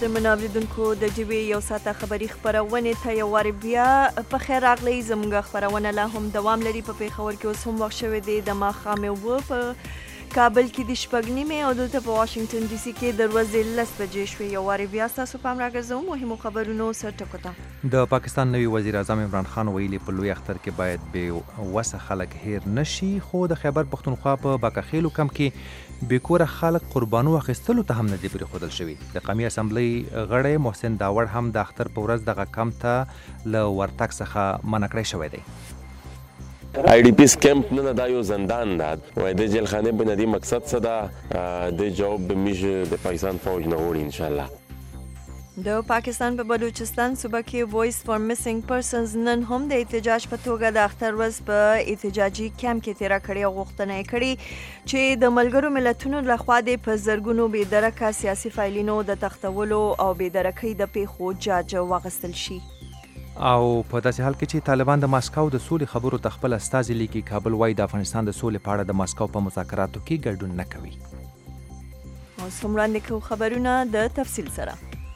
قدرمنو اوریدونکو د ډیوې یو ساعته خبري خپرونې ته یو وار بیا په خیر راغلی. زموږ خپرونه لا هم دوام لري. په پیښور کې اوس هم وخت شوی دی د ماښام اوه، په کابل کې د شپږ نیمې او دلته په واشنګټن ډي سي کې د ورځې 10 بجې شوې. یو وار بیا ستاسو پام راګرځوم مهمو خبرونو سرټکو ته. د پاکستان نوي وزیر اعظم عمران خان ویلي په لوی اختر کې باید بې وسه خلک هیر نشي، خو د خیبر پښتونخوا په باقاخیلو کم کې بیکوره خلک قربانو اخیستلو ته هم نه دی پرېښودل شوي. د قومي اسمبلی غړی محسن داوړ هم د اختر په ورځ دغه کمپ ته له ورتګ څخه منع کړی شوی دی. آی ډی پیس کیمپ نه دا یو زندان ده، وای د جیل خانه بنادي مقصد څه ده د جواب میشه د پاکستان فوج نه وړي ان شاء الله. د پاکستان په بلوچستان صوبه کې وایس فار میسنګ پرسنز نن هم د احتجاج په توګه د اختر ورځ په احتجاجي کیمپ کې تیره کړې او غوښتنه یې کړې چې د ملګرو ملتونو لخوا د په زرګونو بېدرکه سیاسي فایلینو د تختولو او بېدرکۍ د پیښو جاج واخیستل شي. او په داسې حال کې چې طالبان د ماسکو د سولې خبرو ته خپل استازي لیکي، کابل وایي د افغانستان د سولې په اړه د ماسکو په مذاکراتو کې ګډون نه کوي. اوس هم وړاندې کوو خبرونه د تفصیل سره.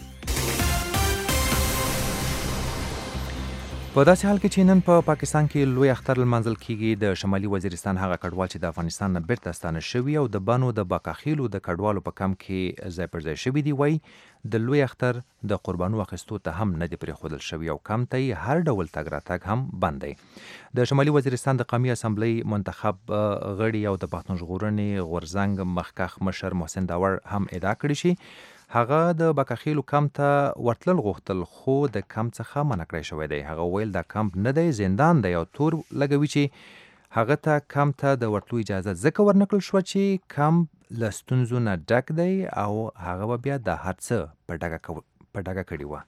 په داسې حال کې چې نن په پاکستان کې لوی اختر لمانځل کیږي، د شمالي وزیرستان هغه کډوال چې د افغانستان نه بیرته ستانه شوي او د بنو د باقاخیلو د کډوالو په کم کې ځای پر ځای شوي دي، وایي د لوی اختر د قربانو اخیستو ته هم نه دی پرېښودل شوي او کم ته یې هر ډول تګ راتګ هم بند دی. د شمالي وزیرستان د قومي اسمبلی منتخب غړي او د پښتون ژغورنې غورځنګ مخکښ مشر محسن داوړ هم ادعا کړې شي هغه د باقاخیلو کمپ ته ورتلل غوښتل، خو د کمپ څخه منع کړی شوی دی. هغه ویل دا کمپ نه دی، زندان دی او تور لګوي چې هغه ته کمپ ته د ورتلو اجازه ځکه ورنکړل شوه چې کمپ له ستونزو نه ډک دی او هغه به بیا د هر څه په ډاګه کړي وه.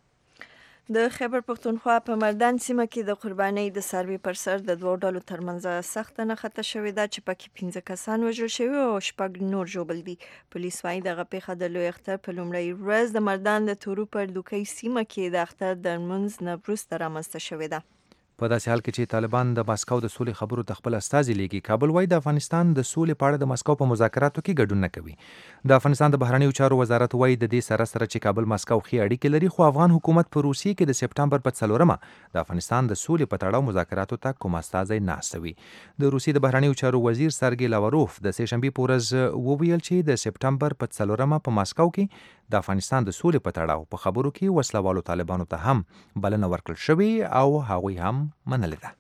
د خیبر پښتونخوا په مردان سیمه کې د قربانۍ د څاروي پر سر د دوو ډلو ترمنځ سخته نښته شوې ده چې پکې 15 کسان وژل شوي او 6 نور ژوبل دي. پولیس وايي دغه پیښه د لوی اختر په لومړۍ ورځ د مردان د تورو پر دوکۍ سیمه کې د اختر د لمونځ نه وروسته رامنځته شوې ده. په داسې حال کې چې طالبان د ماسکو د سولې خبرو ته خپل استازي لیکي، کابل وایي د افغانستان د سولې په اړه د ماسکو په مذاکراتو کې ګډون نه کوي. د افغانستان د بهرنیو چارو وزارت وایي د دې سره چې کابل ماسکو ښې اړیکې لري، خو افغان حکومت په روسیې کې د سپټمبر په 4مه د افغانستان د سولې په تړاو مذاکراتو ته کوم استازی نه استوي. د روسیې د بهرنیو چارو وزیر سرګی لاوروف د سه شنبې په ورځ وویل چې د سپټمبر په 4مه په ماسکو کې د افغانستان د سولې په تړاو په خبرو کې وسلوالو طالبانو ته هم بلنه ورکړل شوې او هغوی هم منلې ده.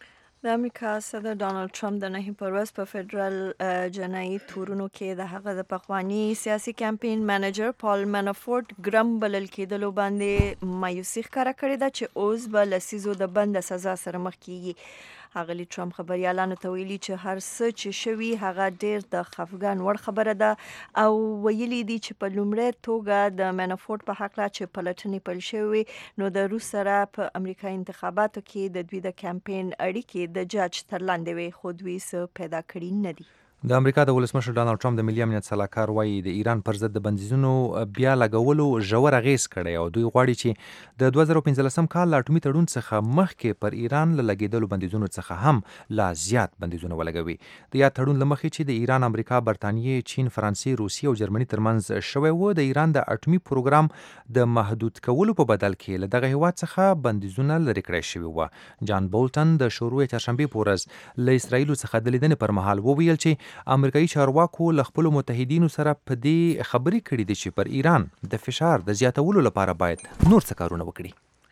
د امریکا صدر ډانلډ ټرمپ د نهي پر ورځ په فدرال جنایي تورونو کې د هغه د پخوانی سیاسي کمپاین منیجر پال منافورټ ګرم بلل کېدلو باندې مایوسي ښکاره کړې ده چې اوس به لسیزو د بند سزا سره مخ کیږي. ښاغلي ټرمپ خبريالانو ته ویلي چې هر څه چې شوي هغه ډیر د خفګان وړ خبره ده او ویلي دي چې په لومړۍ توګه د منافورټ په حق لا چې پلټنې پیل شوې نو د روس سره په امریکا انتخاباتو کې د دوی د کمپاین اړیکې د جاج تر لاندې وي، خو دوی څه پیدا کړي نه دي. د امریکا د ولسمشر ډانلډ ټرمپ د ملي امنیت سلاکار وایي د ایران پر ضد د بندیزونو بیا لګولو ژور اغیز کړی او دوی غواړي چې د 2015 کال له اټومي تړون څخه مخکې پر ایران له لګېدلو بندیزونو څخه هم لا زیات بندیزونه ولګوي. د یاد تړون له مخې چې د ایران، امریکا، برتانیې، چین، فرانسې، روسیې او جرمني ترمنځ شوی و، د ایران د اټومي پروګرام د محدود کولو په بدل کې له دغه هیواد څخه بندیزونه لرې کړی شوي و. جان بولټن د شروع چهارشنبې په ورځ له اسرائیلو څخه د لیدنې پر مهال وویل چې امریکایي چارواکو له خپلو متحدینو سره په دې خبرې کړې دي چې پر ایران د فشار د زیاتولو لپاره باید نور څه کارونه وکړي.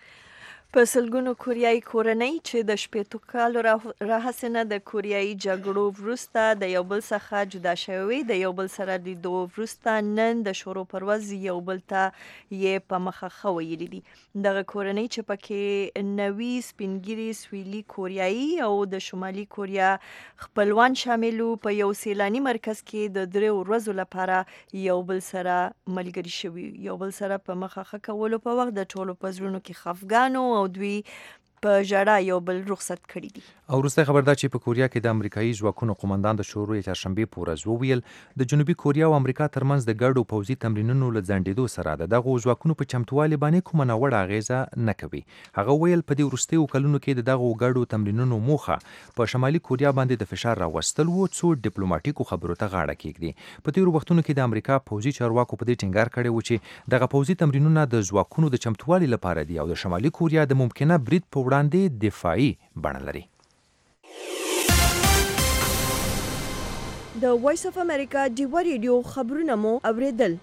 په سلګونو کوریایي کورنۍ چې د 15 کالو راهیسې نه د کوریایي جګړو وروسته د یو بل څخه جدا شوي د یو بل سره لیدو وروسته نن د شروع پر ورځ یو بل ته یې په مخه ښه ویلي دي. دغه کورنۍ چې پکې نوي سپینګیري سویلي کوریایي او د شمالي کوریا خپلوان شامل په یو سیلاني مرکز کې د 3 ورځو لپاره یو بل سره ملګري شوي، یو بل سره په مخه ښه کولو په وخت د ټولو په زړونو کې خفګان او دوی په ژړا یو بل رخصت کړي دي. او وروسته خبر ده چې په کوریا کې د امریکایي ځواکونو قومندان د شورو چهارشنبه په ورځ وویل د جنوبي کوریا او امریکا ترمنځ د ګډو پوځي تمرینونو له ځنډېدو سره د دغو ځواکونو په چمتووالي باندې کومه ناوړه اغیزه نه کوي. هغه ویل په دې وروستیو کلونو کې د دغو ګډو تمرینونو موخه په شمالي کوریا باندې د فشار راوستل و څو ډیپلوماټیکو خبرو ته غاړه کېږدي. په تیرو وختونو کې د امریکا پوځي چارواکو په دې ټینګار کړی و چې دغه پوځي تمرینونه د ځواکونو د چمتووالي لپاره دي او د شمالي کوریا د ممکنه برید په وړاندې دفاعي بڼه لري. د وایس اف امریکا ډیوا ریډیو خبرونه مو اوریدل.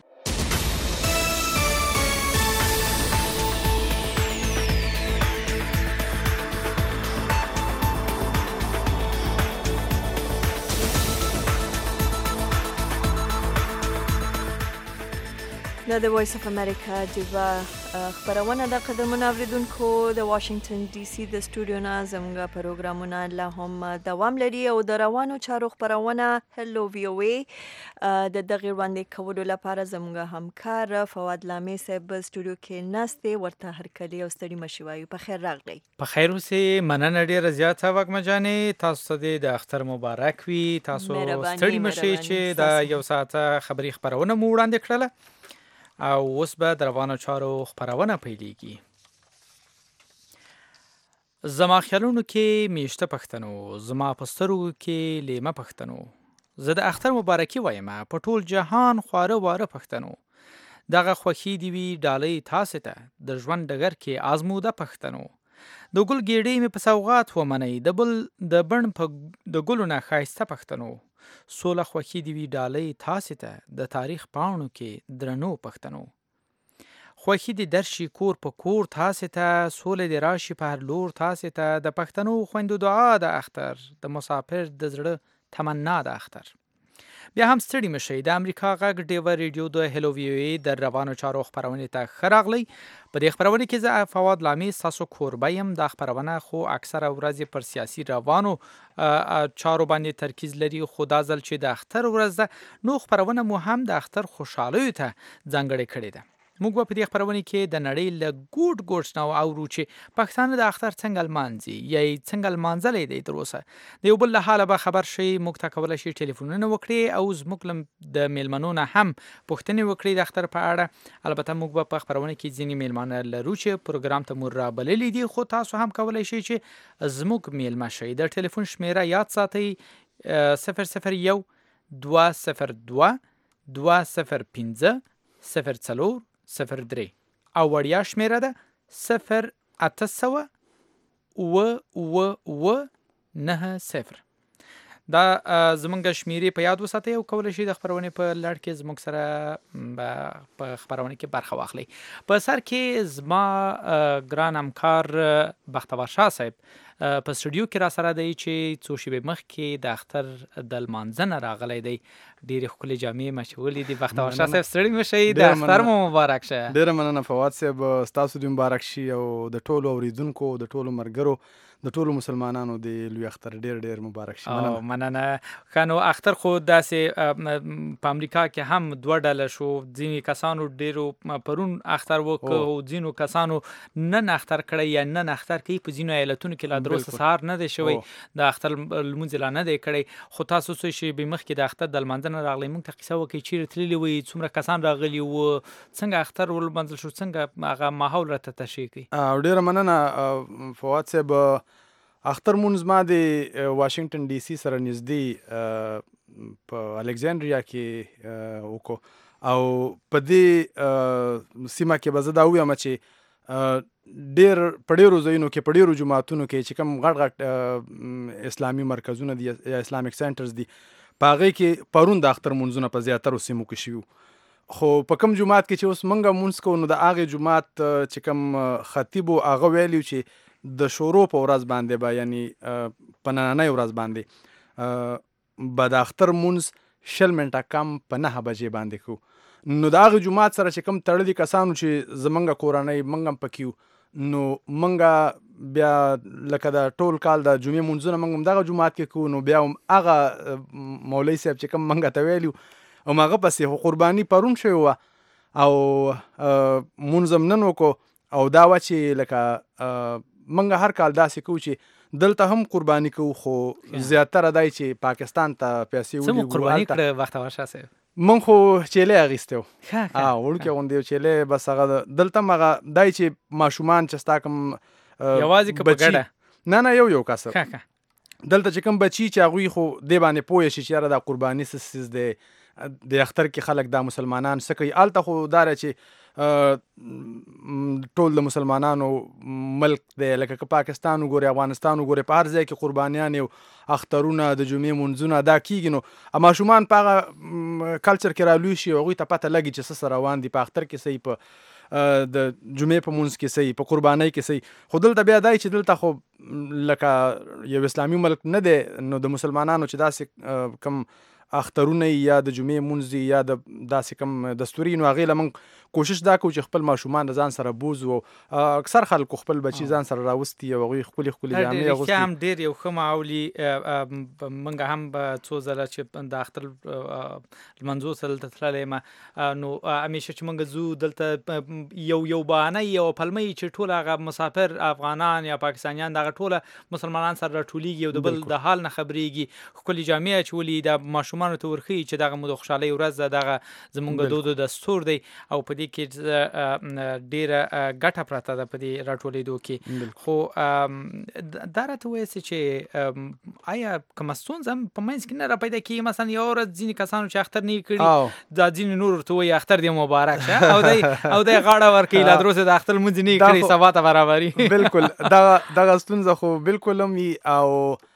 د وایس اف امریکا ډیوا خبرونه د قدمونو اوریدونکو د واشنگټن ډي سي د سټوډیو نه زموږ پروګرامونه لا هم دوام لري او د روانو چارو خبرونه هلو وی او ای د دغه وړاندې کولو لپاره زموږ همکار فواد لامي صاحب سټوډیو کې نسته ورته هرکلی او ستړي مشوایو په خیر راغلی. په خیر اوسې مننه ډیره زیاته وګمجانې تاسو ته د اختر مبارک وي. تاسو ستړي مشئ چې د یو ساعت خبري خبرونه مو وړاندې کړله او اوس به د روانو چارو خبرونه پیلېږي. زما خیالونو کې میشته پښتنو زما په سترګو کې لیمه پښتنو زه د اختر مبارکي وایم په ټول جهان خواره واره پښتنو دغه خوښي دی وی ډالۍ تاسو ته د ژوند ډګر کې آزموده پښتنو د ګل ګېډۍ مې په سوغات ومنئ د بل د بڼ په د ګلو نه ښایسته پښتنو سوله خوښي دی وی ډالۍ تاسو ته د تاریخ پاڼو کې درنو پښتنو خوښي دی درشي کور په کور تاسو ته سوله دی راشي په هر لور تاسو ته د پښتنو خويندو دعا د اختر د مسافر د زړه تمنا د اختر. بیا هم ستړي مشئ د امریکا غږ ډیوا ریډیو د هلو وی او ای د روانو چارو خبرونه ته خراغلی. په دې خبرونه کې زه فواد لامي تاسو کوربایم د خبرونه خو اکثره ورځ پر سیاسي روانو چارو باندې ترکیز لري خو دا ځل چې د اختر ورځ ده نو خبرونه مو هم د اختر خوشحالۍ ته ځانګړې کړې ده. موږ په دې خبرونه کې د نړۍ له ګوټ ګوټ نو اورو چې پښتانه د اختر څنګه لمانځي یا څنګه لمانځلې دي تر اوسه د یو بل له حاله به خبر شي موږ ته کولای شي ټلیفونونه وکړي او زموږ د میلمنو نه هم پوښتنې وکړي د اختر په اړه. البته موږ په خبرونه کې ځینې میلمانه لرو چې پروګرام ته مور را بللې دي خو تاسو هم کولای شئ چې زموږ میلمه شئ. د ټلیفون شمیره یاد ساتئ 001 202 205 04 03 او وړیا شمیره ده 0800 90. دا زمونږ شمیرې په یاد وساتئ او کولای شئ د خبرونې په لړ کې زموږ سره په خبرونه کې برخه واخلئ. په سر کې زما ګران همکار بختور شاه صاحب په سټوډیو کې را سره دی چې څو شېبې مخکې د اختر د لمانځنه راغلی دی. ډېرې ښکلې جامې مچولې دي. بختور شاه صاحب ستړي مشئ د اختر مو مبارک شه. ډېره مننه فواد صاحب ستاسو دې مبارک شي او د ټولو اوریدونکو د ټولو مرګرو د ټولو مسلمانانو د لوی اختر ډېر مبارک شي. مننه. خانو اختر خو داسې په امریکا کې هم دوه ډله شو. ځینې کسانو ډېرو پرون اختر وکړ او ځینو کسانو نن اختر کړی یا نن اختر کوي. په ځینو ایالتونو کې لا درسته سهار نه دی شوی د اختر لمونځ لا نه دی کړی. خو تاسو څه شي به مخکې د اختر د لمانځنه راغلی موږ ته قصه وکړئ چیرې تللي وئ څومره کسان راغلي وو څنګه اختر ولمانځل شو څنګه هغه ماحول راته تشریح کړئ. ډېره مننه فواد صاحب. اختر مونځ ما د واشنگټن ډي سي سره نږدې په الکساندریا کې وکړو او په دې سیمه کې به زه دا ووایم چې ډېر په ډېرو ځایونو کې په ډېرو جوماتونو کې چې کوم غټ اسلامي مرکزونه دي یا اسلامیک سینټرز دي په هغې کې پرون د اختر مونځونه په زیاترو سیمو کې شوي. خو په کوم جومات کې چې اوس موږ مونځ کوو نو د هغې جومات چې کوم خطیب و هغه ویلي چې د شورو په ورځ باندې به یعنی په نننۍ ورځ باندې به د اختر مونځ 20 منټه کم په 9 بجې باندې کوو. نو د هغې جومات سره چې کوم تړلي کسانو چې زمونږ کورنۍ موږ هم پکې یو نو موږ بیا لکه د ټول کال د جمعې مونځونه موږ هم دغه جومات کې کوو. نو بیا هم هغه مولوي صاحب چې کوم موږ ته ویلي هم هغه پسې قرباني پرون شوې وه او مونځ هم نن وکړو او دا وه چې لکه موږ هر کال داسې کوو چې دلته هم قرباني کوو خو زیاتره دی چې پاکستان ته پیسې څه مو قرباني کړه بختور شاه صاحب؟ من خو چیلې اغیستی و وړوکی غوندې یو چیلې بس هغه دلته هم هغه دی چې ماشومان چې ستا کوم یوازې که په ګډه نه یو کس دلته چې کوم بچي چې هغوی خو دې باندې پوه شي چې یاره دا قرباني څه څیز دی د اختر کې خلک دا مسلمانان څه کوي هلته خو دا دی چې ټول د مسلمانانو ملک دی لکه که پاکستان وګورې افغانستان وګورې په هر ځای کې قربانیان یو اخترونه د جمعې مونځونه دا کیږي نو ماشومان په هغه کلچر کې رالوی شي هغوی ته پته لګي چې څه روان دي په اختر کې صحیح په د جمعې په مونځ کې صحیح په قربانۍ کې صحیح خو دلته بیا دی چې دلته خو لکه یو اسلامي ملک نه دی نو د مسلمانانو چې داسې کم اخترونه یا د جمعې مونځ یا د داسې کم دستوري نو هغې له موږ کوشش دا کوو چې خپل ماشومان د ځان سره بوزو اکثر خلکو خپل بچي ځان سره راوستي او هغوی ښکلې جامې اغوستي هم ډېر یو ښه معاولي موږ هم څو ځله چې د اختر لمانځو سره دلته تللی یم نو همیشه چې موږ ځو دلته یو بهانه یو پلمه چې ټول هغه مسافر افغانان یا پاکستانیان دغه ټوله مسلمانان سره راټولیږي او د بل د حال نه خبرېږي ښکلې جامې اچولي د ماشومانو ته ورښیي چې دغه مو د خوشحالۍ ورځ ده دغه زموږ دود و دستور دی او په دې کې ډیره ګټه پرته ده په دې راټولېدو کې خو دا راته ووایاست چې آیا کومه ستونزه هم په منځ کې نه راپیدا کېږي مثلا یو ورځ ځینې کسانو چې اختر نه وي کړي دا ځینې نور ورته وایي اختر دې مبارک شه او دی غاړه ورکوي لا تر اوسه د اختر لمونځ یې نه وي کړی سبا ته برابري بالکل دغه ستونزه خو بالکل هم وي او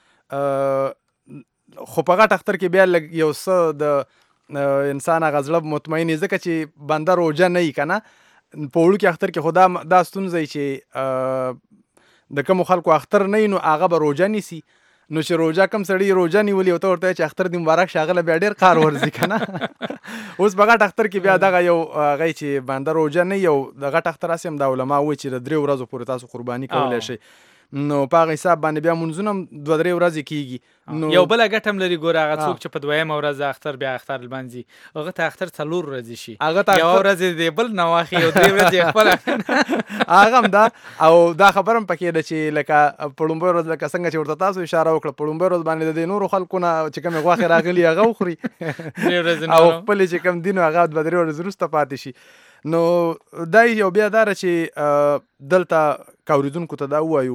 خو په غټ اختر کې بیا لږ یو څه د انسان هغه زړه مطمئن ځکه چې بنده روژه نه وي که نه په وړوکي اختر کې خو دا ستونزه چې د کومو خلکو اختر نه وي نو هغه به روژه نیسي نو چې روژه کم سړي روژه نیولي او ته ورته چې اختر دې مبارک شه هغه له بیا ډېر کار ورځي که نه اوس په غټ اختر کې بیا دغه یو هغه چې بنده روژه نه وي او د غټ اختر هسې هم دا علما وایي چې د 3 ورځو پورې تاسو قرباني کولی شئ نو په هغه حساب باندې بیا مونځونه هم 2-3 ورځې کېږي نو یو بله ګټه هم لري ګوره هغه څوک چې په 2مه ورځ اختر بیا اختر لمانځي هغه ته اختر 4 ورځې شي یوه ورځ یې د بل نه واخلي او 3 ورځې یې خپله هغه هم دا او دا خبره هم پکې ده چې لکه په لومبۍ ورځ لکه څنګه چې ورته تاسو اشاره وکړه په لومبۍ ورځ باندې د نورو خلکو نه چې کومې غوښې راغلي هغه وخوري او خپلې چې کوم دي نو هغه 2-3 ورځې وروسته پاتې شي نو دا یو بیا دا ده چې دلته که اورېدونکو ته دا ووایو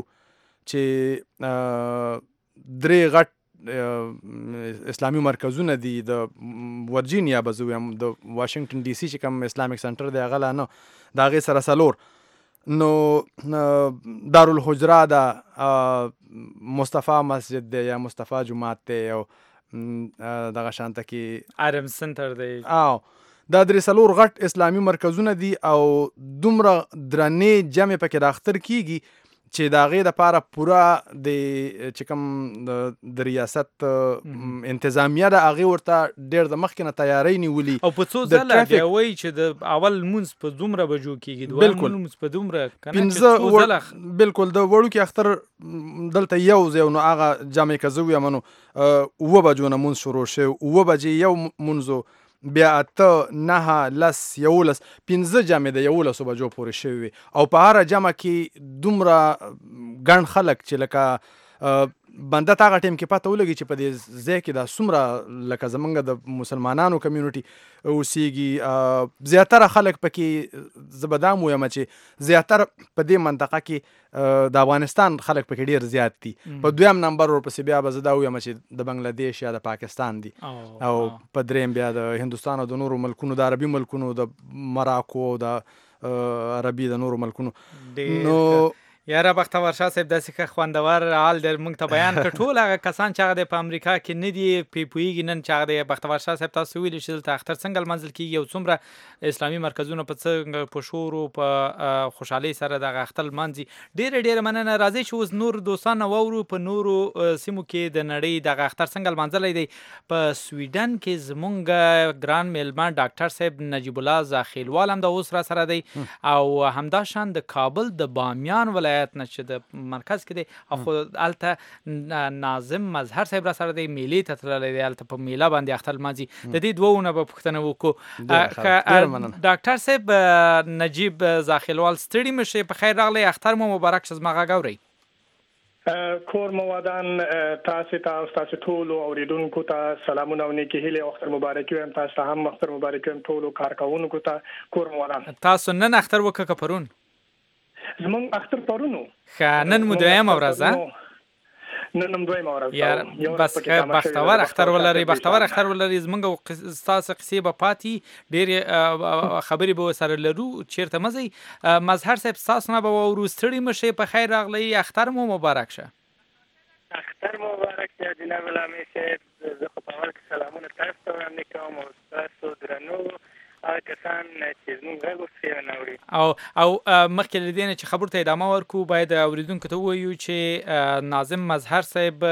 چې 3 غټ اسلامي مرکزونه دي د ورجینیا به زه ویم د واشنګټن ډي سي چې کوم اسلامیک سنټر دی هغه لا نه د هغې سره 4 نو دارالحجرا ده مصطفی مسجد دی یا مصطفی جماعت دی او دغه شانته کې ارم سنټر دی دا 3 غټ اسلامي مرکزونه دي او دومره درنې جمع پکې د اختر کیږي چې د هغې دپاره پوره د چې کوم د ریاست انتظامیه ده هغې ورته ډېر د مخکې نه تیاری نیولي او په څو ځله بیا وایي چې د اول لمونځ په دومره بجو کېږي دویم لمونځ په دومره بالکل د وړوکي اختر دلته یو ځای نو هغه جامع که زه ویم نو 7 بجو نه مونځ شروع شوی 7 بجې یو مونځ بیا 8 9 10 11 15 جامې د 11 بجو پورې شوي وي او په هره جمع کې دومره ګڼ خلک چې لکه بنده ته هغه ټایم کې پته ولګي چې په دې ځای کې دا څومره لکه زمونږ د مسلمانانو کمیونټي اوسیږي زیاتره خلک پکې زه به دا هم ویم چې زیاتره په دې منطقه کې د افغانستان خلک پکې ډېر زیات دي په 2م نمبر ورپسې بیا به زه دا ویم چې د بنګلادیش یا د پاکستان دي او په 3م بیا د هندوستان او د نورو ملکونو د عربي ملکونو د مراکو او د عربي د نورو ملکونو نو یاره بختور شاه صاحب داسې ښه خوندور حال در موږ ته بیان کړ ټول هغه کسان چې هغه د په امریکا کې نه دي پوهېږي نن چې هغه د بختور شاه صاحب تاسو ویلي چې دلته اختر څنګه لمانځل کېږي او څومره اسلامي مرکزونه په څنګه په شور او په خوشحالۍ سره دغه اختر لمانځي ډېره مننه راځئ چې اوس نور دوستان واورو په نورو سیمو کې د نړۍ دغه اختر څنګه لمانځلی دی په سویډن کې زمونږ ګران میلمه ډاکټر صاحب نجیب الله زاخیلوال هم د اوس را سره دی او همداشان د کابل د بامیان ولایت ولایت نه چې د مرکز کې دی او خو هلته ناظم مظهر صاحب را سره دی میلې ته تللی دی هلته په میله باندې اختر لمانځي د دې دوه نه به پوښتنه وکړو ډاکټر صاحب نجیب زاخیلوال ستړي مشئ په خیر راغلی اختر مو مبارک شه زما غږ اورئ کور موادان تاسو ته تاسو ټول اوریدونکو ته سلامونه او نیکی هیله اختر مبارک ویم تاسو ته هم اختر مبارک ویم ټول کارکونکو ته کور موادان تاسو نن اختر وکړه پرون زمون اختر پرونو نن مو دویمه ورځ نن هم دویمه ورځ یار بس بختور اختر ولري زمونږ تاسو قصې به پاتې ډېر خبرې به سره لرو چیرته مزي مظهر صاحب تاسو نه به ورو ستړي مشي په خیر راغلی اختر مو مبارک شه اختر مبارک شه جناب علامه صاحب زه په اول کې سلامونه تاسو ته وړاندې کوم او تاسو درنو کسان چې زموږ غږ اوسې ناوري او مخکې له دې نه چې خبرو ته ادامه ورکو باید اوریدونکو ته ووایو چې ناظم مظهر صاحب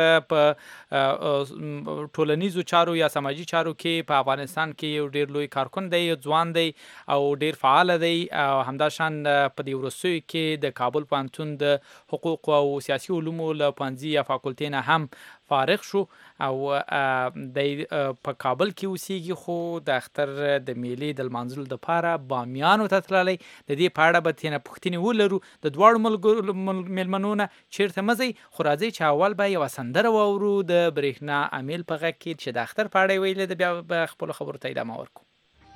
په ټولنیزو چارو یا سماجي چارو کې په افغانستان کې یو ډېر لوی کارکون دی ځوان دی او ډېر فعال دی او همداشان په دې وروستیو کې د کابل پوهنتون د حقوق او سیاسي علومو له پوهنځي یا فاکولټې نه هم فارغ شو او د په کابل کې اوسېږي خو د اختر د میلې د لمانځلو دپاره بامیانو ته تللی د دې په اړه به ترېنه پوښتنې ولرو د دواړو میلمنو نه چېرته مه ځئ خو راځئ چې اول به یوه سندره واورو د برېښنا امیل په غږ کې چې د اختر په اړه یې ویلې ده بیا به خپلو خبرو ته ادامه ورکو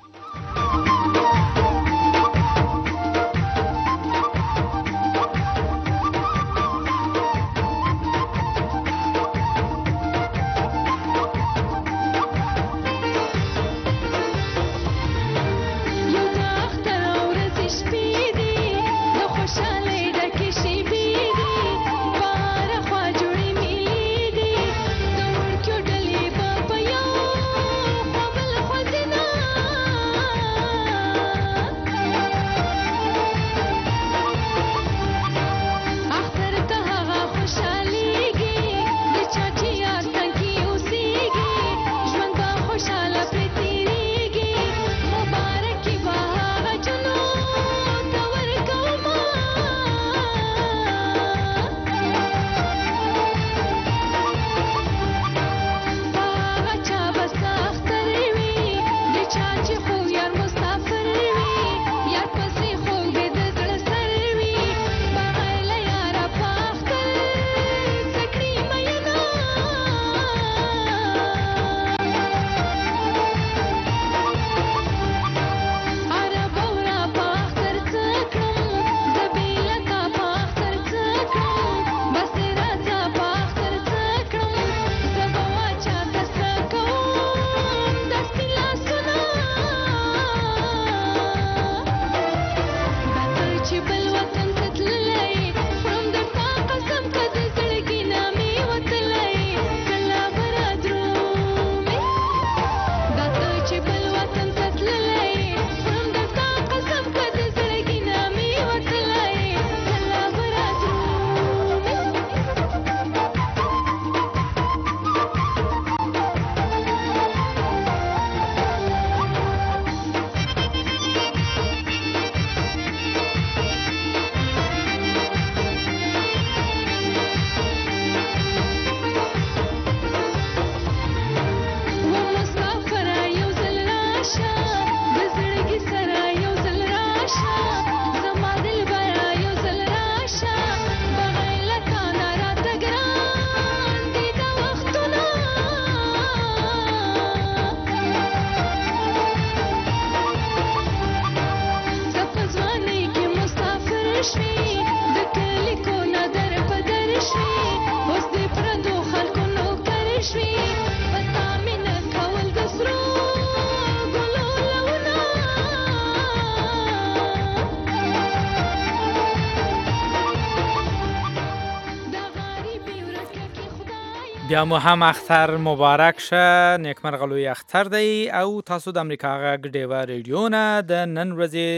بیا مو هم اختر مبارک شه نیکمرغه لوی اختر دی او تاسو د امریکا غږ ډیوه ریډیو نه د نن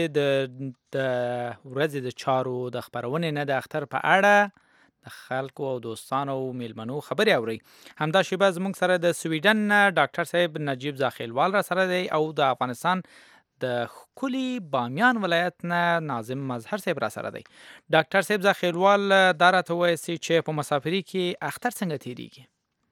ورځې د چارو د خپرونې نه د اختر په اړه د خلکو او دوستانو او میلمنو خبرې اورئ همدا شیبه زموږ سره د سویډن نه ډاکټر صاحب نجیب زاخیلوال را سره دی او د افغانستان د ښکلي بامیان ولایت نه ناظم مظهر صاحب را سره دی. ډاکټر صاحب ذخیروال دا راته ووایسي چې په مسافري کې اختر څنګه تیریږي؟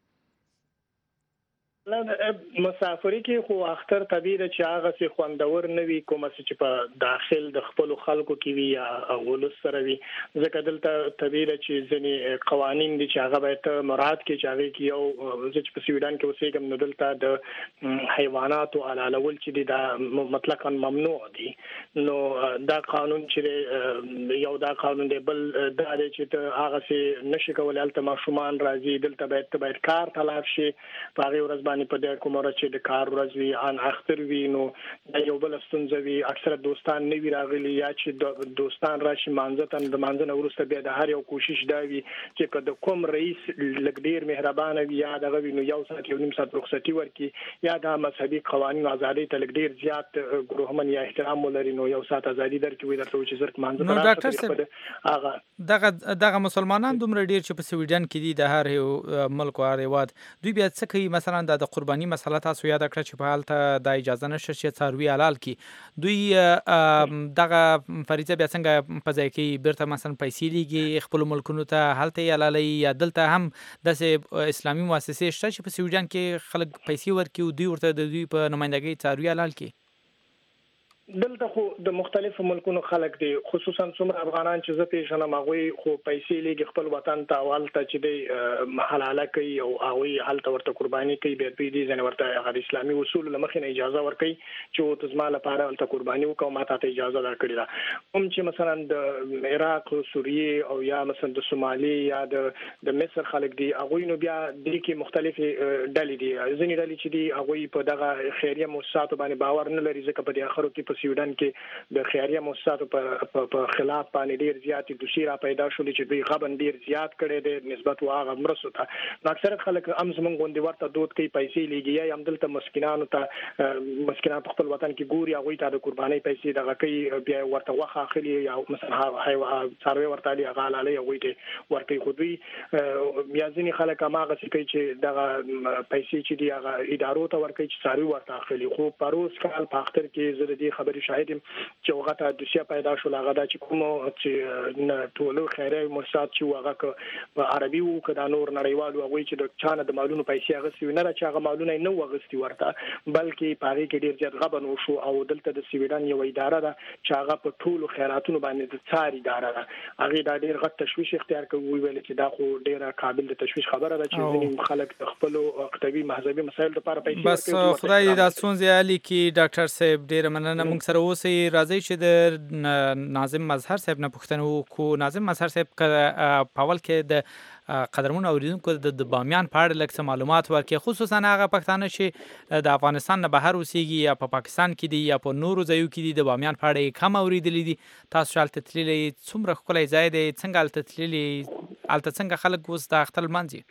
مسافري کې خو اختر طبيعي چې هغه سي خوندور نه وي کوم چې په داخل د خپل خلکو کې وي یا ولس سره وي ځکه دلته طبيعي چې ځینې قوانين دي چې هغه باید مراعات کې چاوي کې یو چې په سویډن کې اوسېږم نو دلته د حیواناتو علالول چې دي دا مطلقاً ممنوع دي. نو دا قانون چې یو دا قانون دی بل دا چې ته هغه سي نشي کولای الته ماشومان راځي دلته باید کار تلاش شي په هغه ورځ په دې کومره چې د کار ورځ وي ان اختر وي نو یو بل ستونزه وي اکثره دوستان نه وی راغلي یا چې دوستان راشي مانځتن د مانځنه ورسته بیا د هر یو کوشش دا وي چې که د کوم رئیس لګډیر مهربانه وي یا دغه وي نو یو ساعت یو نیم ساعت رخصتي ورکي یا د مذهبي قوانینو ازادي ته لګډیر زیات ګروهمن یا احترام ولري نو یو ساعت ازادي درکوي درته چې زرت مانځه نو ډاکټر صاحب دغه مسلمانان دومره ډیر چې په سویډن کې دي د هر یو ملک او هیواد دوی بیا څه کوي مثلا د قرباني مسله تاسو یاد کړئ چې په حالت د اجازه نشته چې څاروي حلال کی دوی دغه فریضه بیا څنګه په ځای کې بیرته مثلا پیسې لیږي خپل ملکونو ته حالت حلالي یا دلته هم د اسلامي مؤسسې شته چې په سویډن کې خلک پیسې ورکړي او دوی ورته د دوی په نمائندګۍ څاروي حلال کی؟ دلته خو د مختلفو ملکونو خلک دي خصوصا څومره افغانان چې زه پیژنم هغه خو پیسې لګي خپل وطن ته والته چې د حلاله کوي او هغه حالت ورته قرباني کوي به دوی دي ځنه ورته هغه اسلامي اصول لمخې نه اجازه ورکوي چې او تزما لپاره ورته قرباني وکړو ماته ته اجازه درکړي دا هم چې مثلا د عراق او سوریه او یا مثلا د سومالي یا د مصر خلک دي هغه نو بیا د کې مختلفي ډلې دي ځینې ډلې چې دي هغه په دغه خیریه مؤسسات باندې باور نه لري ځکه په دې اخرو کې سویډن کې د خیریه مؤسساتو په خلاف باندې ډیر زیات دوسیره پیدا شول چې دوی غبن ډیر زیات کړي دي نسبت واغه مرسته ته نو اکثره خلک هم زمونږ غونډې ورته دود کوي پیسې لګي یا هم دلته مسکینانو ته مسکینان په خپل وطن کې ګوري هغه ته د قرباني پیسې دغه کوي بیا ورته واخه اخلي یا مثلا څاروي ورته دی غالالي هغه ته ورته خو دوی بیا ځینې خلک هغه څه کوي چې دغه پیسې چې دی هغه ادارو ته ورکوي چې څاروي ورته اخلي خو پروس کال په اختر کې زه د دې خبرې شاهد چې هغه ته دوسیه پیدا شو هغه د کوم چې ټولو خیریه مؤسسات چې هغه په عربي او کدا نور نړیوالو هغه چې د چانه د مالونو پیسې غوښتي نه چې هغه مالونه نه وغوښتي ورته بلکې پاره کې ډیر زیات غبن وشو او دلته د سویډن یو اداره ده چې هغه په ټولو خیراتونو باندې د څاري اداره ده هغه د ډیر غټ تشویش اختیار کوي ویل چې دا خو ډیره قابل د تشویش خبره ده چې ځینې خلک خپل اقتصادي مذهبي مسایل لپاره پیسې ورکوي بس خدای دې تاسو علي کې ډاکټر صاحب ډیر مننه موږ سره اوسئ راځي چې د ناظم مظهر صاحب نه پوښتنه وکړو. ناظم مظهر صاحب په اول کې د قدرمن اوریدونکو د بامیان په اړه لږ معلومات ورکړي خصوصا هغه پښتانه چې د افغانستان نه بهر اوسېږي یا په پاکستان کې دي یا په نورو ځایو کې دي د بامیان په اړه کم اوریدلي دي تاسو هلته تللي څومره ښکلی ځای دی څنګه هلته تللي هلته څنګه خلک اوس د اختر لمانځي؟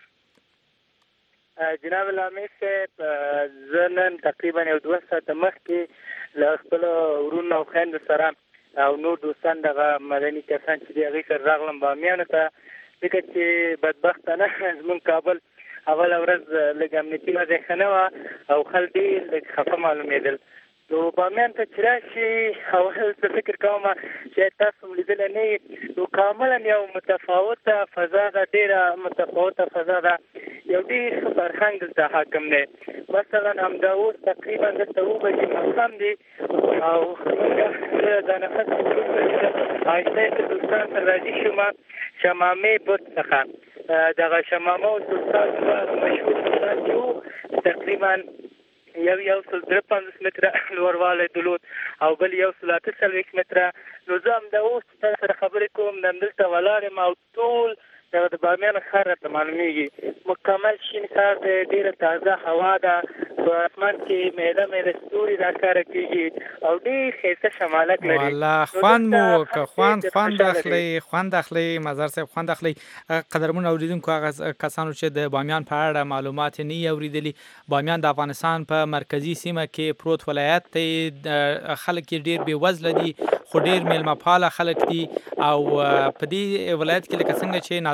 جناب الامیر صاحب زه نن تقریبا یو 2 ساعته مخکې له خپل ورونو او خویندو سره او نور دوستان دغه مدني کسان چې دي هغې سره راغلم بامیانو ته ځکه چې بدبختانه زموږ کابل اوله ورځ لږ امنیتي وضع ښه نه وه او خلک ډېر لږ خفه معلومېدل نو بامیان ته چې راشي اول څه فکر کوم چې تاسو هم لیدلی نه یې نو کاملا یو متفاوته فضا ده ډېره متفاوته فضا ده یو ډېر ښه فرهنګ دلته حاکم دی مثلا همدا اوس تقریبا دلته 7 بجې ماښام دي او موږ د نفس آهسته د دوستان سره راځي شوم شمامې بوت څخه دغه شمامه او دوستان مشهور دوستان چې تقریبا یو 150 متره لوړوالی درلود او بل 140 متره نو زه همدا اوس تاسو سره خبرې کوم دلته ولاړ یم او ټول دغه د بامیان ښار راته معلومېږي مکمل شین ښار دی ډېره تازه هوا ده په اسمان کې میله میله ستوري راښکاره کېږي او ډېر ښایسته شمالک لري والله خوند مو وکړه خوند اخلئ مظهر صاحب خوند اخلئ قدرمن اوریدونکو هغه کسانو چې د بامیان په اړه معلومات نه یې اورېدلي بامیان د افغانستان په مرکزي سیمه کې پروت ولایت دی خلک یې ډېر بېوزله دي خو ډېر میلمه پاله خلک دي او په دې ولایت کې لکه څنګه چې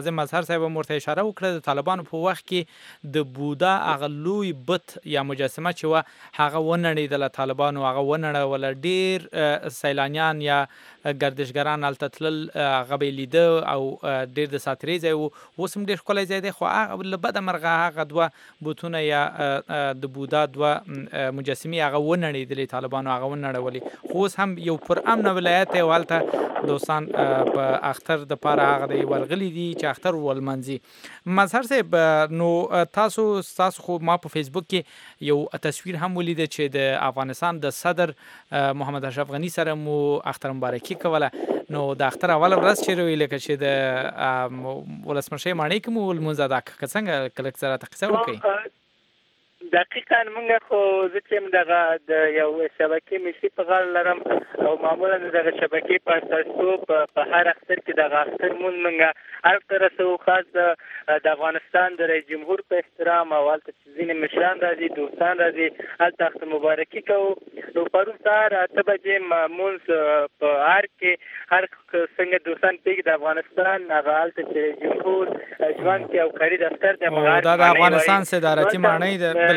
کاظم مظهر صاحب ورته اشاره وکړه د طالبانو په وخت کې د بودا هغه لوی بت یا مجسمه چې وه هغه ونړېدله، طالبانو هغه ونړوله، ډېر سیلانیان یا ګردشګران هلته تلل، هغه به یې لیده او ډېر د ساتیرۍ ځای و. اوس هم ډېر ښکلی ځای دی، خو هغه له بده مرغه هغه دوه بوتونه یا د بودا دوه مجسمې هغه ونړېدلې، طالبانو هغه ونړولې. خو اوس هم یو پرامنه ولایت دی او هلته دوستان په اختر دپاره هغه دی ورغلي دي چې اختر ولمانځي. مظهر صاحب، نو ستاسو خو ما په فیسبوک کې یو تصویر هم ولیده چې د افغانستان د صدر محمد اشرف غني سره مو اختر مبارکي کوله. نو د اختر اوله ورځ چیرې وي لکه چې د ولسمشر ماڼۍ کې مو لمونځ ادا کړه، که څنګه کله سره قصه وکړئ؟ دقیقاً موږ خو زه چې دغه د یو شبکې مشي په غاړه لرم او معمولا دغه شبکې په اساسو په هر اختر کې دغه اختر مونږ هلته رسوو، خاص د افغانستان د رئیس جمهور په احترام او هلته چې ځینې مشران راځي، دوستان راځي، هلته اختر مبارکي کوو. نو پرون سهار 8 بجې مونځ په هر کې هر څنګه دوستان پیږي د افغانستان هغه هلته چې رئیس جمهور ژوند کې او کاري دفتر دی دا د افغانستان صدارتي ماڼۍ ده. بالکل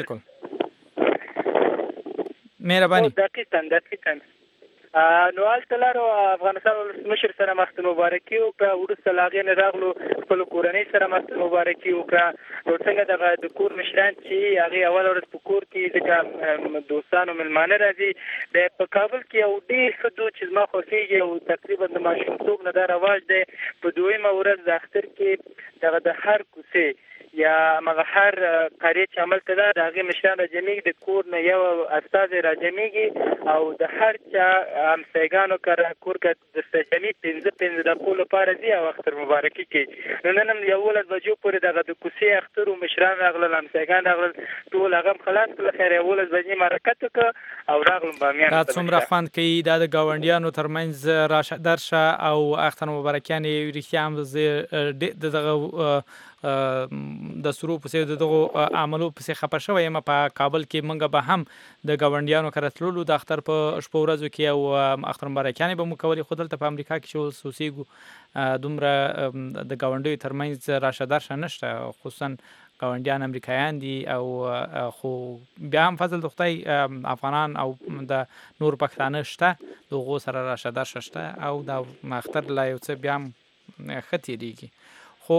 مهرباني. دقیقاً نو هلته لاړو، افغانستان ولسمشر سره مخته مبارکي وکړه، وروسته له هغې نه راغلو خپلو کورنۍ سره مخته مبارکي وکړه. نو څنګه دغه د کور مشران چې هغې اوله ورځ په کور کې ځکه دوستان او مېلمانه راځي، په کابل کې یو ډېر ښه دود چې زما خوښېږي او تقریبا د ماشومتوب نه دا رواج دی، په دویمه ورځ د اختر کې دغه د هر کوڅې یا مغه هر قریه چې عمل ته ده د هغې مشران راجمعېږي، د کور نه یو استازی راجمعېږي او د هر چا همسایګانو کره کور که د سجني 15 دقیقو لپاره ځي او اختر مبارکي کوي. نو نن هم 11 بجو پورې دغه د کوڅې اختر و مشران راغلل، همسایګان راغلل، ټول هغه هم خلاص کړل، خیر 11 بجې ما حرکت وکړه او راغلم بامیان. دا څومره خوند کوي، دا د ګاونډیانو ترمنځ راشه درشه او اختر مبارکیانې رښتیا هم دغه د سرو پسې دغه عملو پسې خپه شوی یم. په کابل کې موږ به هم د ګاونډیانو کره تللو د اختر په شپو ورځو کې او اختر مبارکیانې به مو کولې، خو دلته په امریکا کې چې اوس اوسېږو دومره د ګاونډیو ترمنځ راشه درشه نشته، خصوصا ګاونډیان امریکایان دي او خو بیا هم فضل د خدای افغانان او د نور پښتانه شته، د هغو سره راشه درشه شته او د اختر لا یو څه بیا هم ښه تېرېږي. خو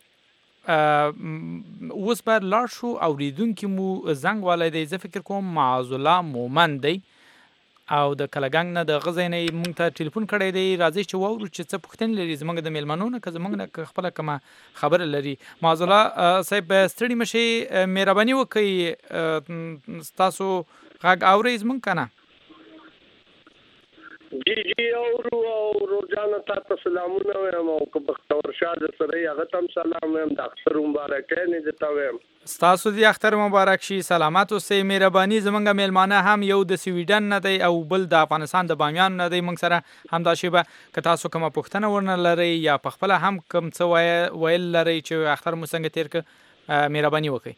اوس باید لاړ شو، اورېدونکي مو زنګ والی دی، زه فکر کوم معاذ الله مومند دی او د کلګنګ نه د غزې نه یې مونږ ته ټلیفون کړی دی. راځئ چې واورو چې څه پوښتنې لري زموږ د مېلمنو نه، که زموږ نه خپله کومه خبره لري. معاذ الله صاحب ستړي مه شئ، مهرباني وکړئ، ستاسو غږ اورئ زموږ که نه؟ جی اورو او روزانه تاسو سلامونه وایم او که بختور شاه سره هغه تم سلام وایم، د اختر مبارکي نه دتا وایم. ستاسو د اختر مبارک شي، سلامات اوسئ، مهرباني. زمونږ میلمانه هم یو د سویډن نه دی او بل د افغانستان د بامیان نه دی، موږ سره همدا شیبه که تاسو کومه پوښتنه ورنه لرئ یا په خپله هم کوم څه ویل لرئ چې اختر مو څنګه تېر کړه، مهرباني وکړئ.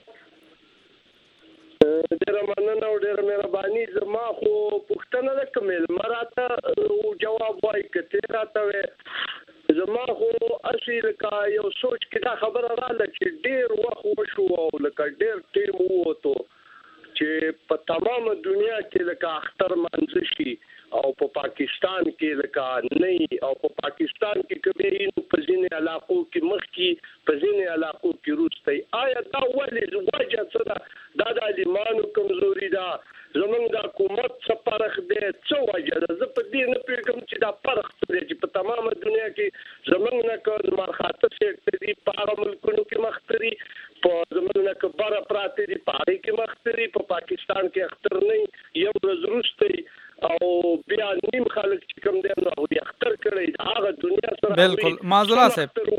ډېره مننه او ډېره مهرباني. زما خو پوښتنه ده که میلمه راته جواب وایي که ته راته وایې، زما خو هسې لکه یو سوچ کې دا خبره راغله چې ډېر وخت وشو او لکه ډېر ټیم ووتو چې په تمامه دنیا کې لکه اختر مانځه شي او په پاکستان کې لکه نه، او په پاکستان کې که به په ځینې علاقو کې مخکې په ځینې علاقو کې وروستی. آیا دا ولې وجه څه ده؟ دا د عالمانو کمزوري ده، زمونږ د حکومت څه فرق دی، څه وجه ده؟ زه په دې نه پوهېږم چې دا فرق څه دی چې په تمامه دنیا کې زمونږ نه که لمرخاته سیټ دي په هغه ملکونو کې مخته دي، په زمونږ نه که بره پراته دي په هغې کې مخته دي، په پاکستان کې اختر نه یو ورځ وروستی او بیا نیم خلک چې کوم دی نو هغوی اختر کړی هغه دنیا سره. بالکل معاذ الله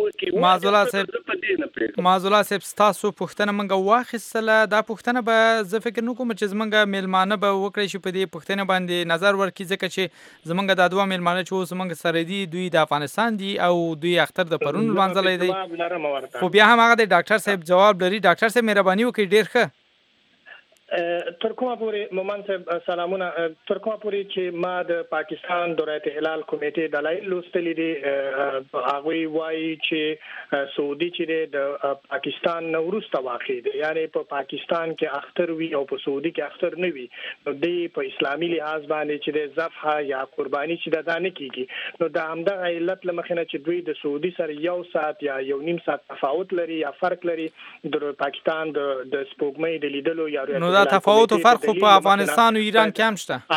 صاحب، ستاسو پوښتنه موږ واخیستله. دا پوښتنه به زه فکر نه کوم چې زموږ میلمانه به وکړی شي په دې پوښتنې باندې نظر ورکړي، ځکه چې زموږ دا دوه میلمانه چې اوس زموږ سره دي دوی د افغانستان دي او دوی اختر د پرون لمانځلی دی، خو بیا هم هغه د ډاکټر صاحب جواب لري. ډاکټر صاحب مهرباني وکړئ، ډېر ښه. تر کومه پورې مومن صاحب سلامونه تر کومه پورې چې ما د پاکستان دولت احلال کمیټې دلایل لوستلې دي هغه وایي چې سعودي چې د پاکستان نو وروسته واقع دي یعنی په پاکستان کې اختر وی او په سعودي کې اختر نه وي نو د په اسلامي لحاظ باندې چې د ذبح یا قرباني چې د دانه کیږي نو د همدغه علت لمخنه چې دوی د سعودي سره یو ساعت یا یو نیم ساعت تفاوت لري یا فرق لري د پاکستان د سپوږمۍ د لیدلو یا دا تفاوت و فرق په افغانستان و ایران کې هم شته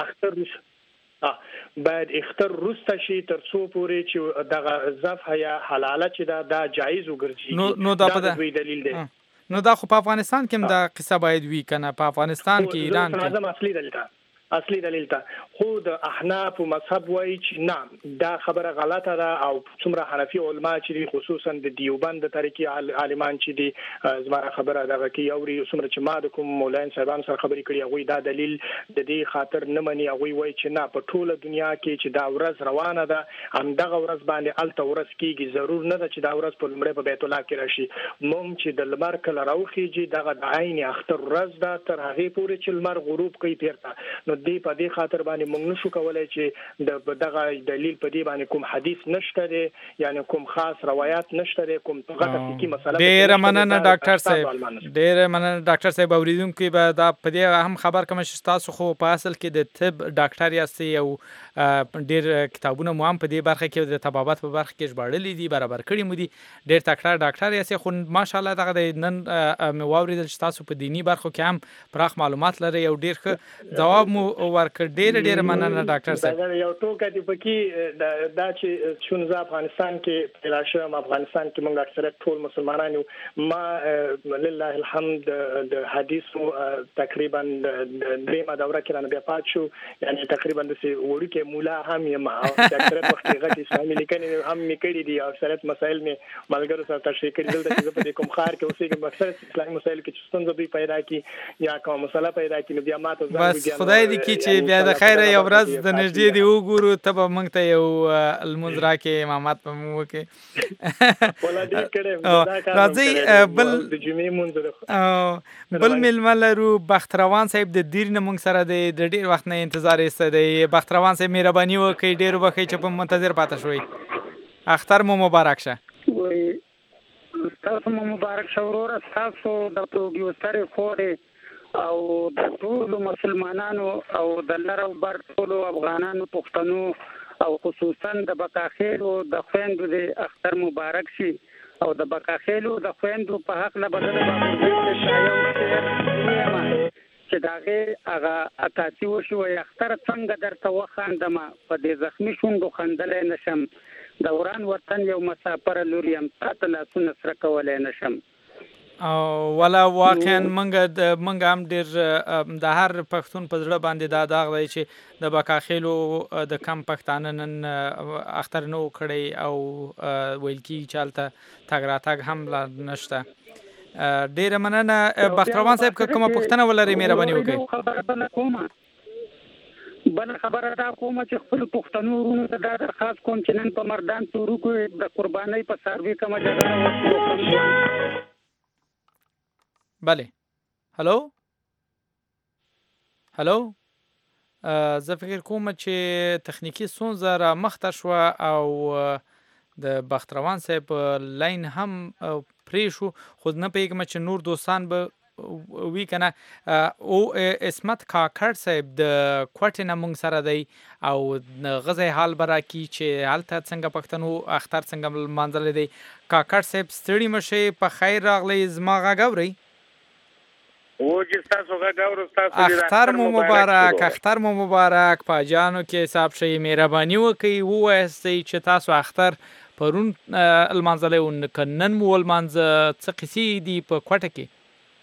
اختر باید اختر روسته شي تر څو پورې چې دغه ذبح یا حلاله چې دا جایز وګرځي نو دا په دوی دلیل دی نو دا خو په افغانستان کې هم دا قصه باید وی کنه په افغانستان کې ایران کې اصلي دلیل ته خو د احناف مذهب وایي چې نه دا خبره غلطه ده او څومره حنفي علما چې خصوصا د دیوبند د طریقې عالمان چې دي زما خبره دغه کې اوري څومره چې ما د کوم مولانا صاحبان سره خبرې کړې هغه دا دلیل د دې خاطر نه مني هغه وایي چې نه په ټوله دنیا کې چې دا ورځ روانه ده همدغه ورځ باندې الته ورځ کېږي ضرور نه ده چې دا ورځ په لمړی په بیت الله کې راشي موم چې د لمر کله راوخیږي دغه د عین اختر ورځ ده تر هغه پورې چې لمر غروب کوي پیرته نو دې په دې خاطر باندې موږ نشو کولای چې دغه دلیل په دې باندې کوم حدیث نشته دی یعنی کوم خاص روایت نشته دی کوم غټه فقهي مسله ډېر مننه ډاکټر صاحب ډېر مننه ډاکټر صاحب اوریدونکو به دا په دې هم خبر کوم چې تاسو خو په اصل کې د طب ډاکټر یاستئ او ډېر کتابونه مو هم په دې برخه کې د طبابت په برخه کې ژباړلي دي برابر کړي مو دي ډېر تکړه ډاکټر یاستئ خو ماشاءالله دغه نن مې واوریدل چې تاسو په دینی برخو کې هم پراخ معلومات لري او ډېر ښه ځواب مو ډېر مننه ډاکټر صاحب دا یو ټوکه دی پکې دا چې شونځ افغانستان کې پیدا شوم افغانستان کې موږ اکثره ټول مسلمانانو ما لله الحمد د حدیثو تقریبا دریمه دوره کې نه بیا پات شو یعنی تقریبا د وړي کې مولا هم یم او اکثره وخت غټ اسلامي لیکنې هم میکړي دي اکثریت مسائل می ملګرو سره تشریح کړي دلته په کوم خار کې اوسېږم اکثر اسلامي مسائل کې چې ستونزې دوی پیدا کی یا کوم مسله پیدا کی نو بیا ماته ځان بس خدای دې کی چې بیا د خیر یو ورځ د نږدې دی وګورو ته به موږ ته یو المنذ راکې امامت په مو کې ولادي کړم راځي بل د جمعې منځ بل ململرو بختروان صاحب د دیر نه موږ سره د ډېر وخت نه انتظار ایسته دی بختروان صاحب مهرباني وکړئ ډېر وخت چې په منتظر پاتې شوي اختر مو مبارک شه وای تاسو مو مبارک شه ورور تاسو د توګیو سره خوري او د ټول مسلمانانو او د لر او بر ټول افغانانو پښتنو او خصوصا د بکاخیلو د خويندو د اختر مبارک شي او د بکاخیلو د خويندو په حق نه بدل چې داغه هغه اتاسی وشو اختر څنګه درته وخاندم په دې زخمی شوندو خندل نشم دوران وطن یو مسافر لوریم تاسو لا سره کولای نشم ولا واقعا منګ هم ډېر د هر پښتون په زړه باندې دا داغ دی چې د بکاخیلو د کم پښتانه نن اختر نو کړی او ویل کی چالته تاګ راتاګ هم لا نشته ډېر مننه بختروان صاحب کومه پښتنه ولري مهرباني وکړئ بل خبره دا کومه چې خپل پښتنو ورونو ته دا درخواست کوم چې نن په مردان تورو کې د قربانۍ په سروي کومه جګړه وکړي بله هلو زه فکر کوم چې تخنیکی ستونزه را مخته شوه او د بختروان صاحب لاین هم پرې شو خو نه پوهېږم چې نور دوستان به وی کنه او اسمت کاکړ صاحب د کوټې نه موږ سره دی او غزه حال برا کی چې هلته څنګه پښتنو اختر څنګه منځل دی کاکړ صاحب ستړي مشه په خیر راغلی زما غږ اورئ اختر مو مبارک پاجانو کې صاحب شي مهرباني وکړئ ووایستئ چې تاسو اختر پرون المنځلې او کنن مو المنځ څه قصې دي په کوټه کې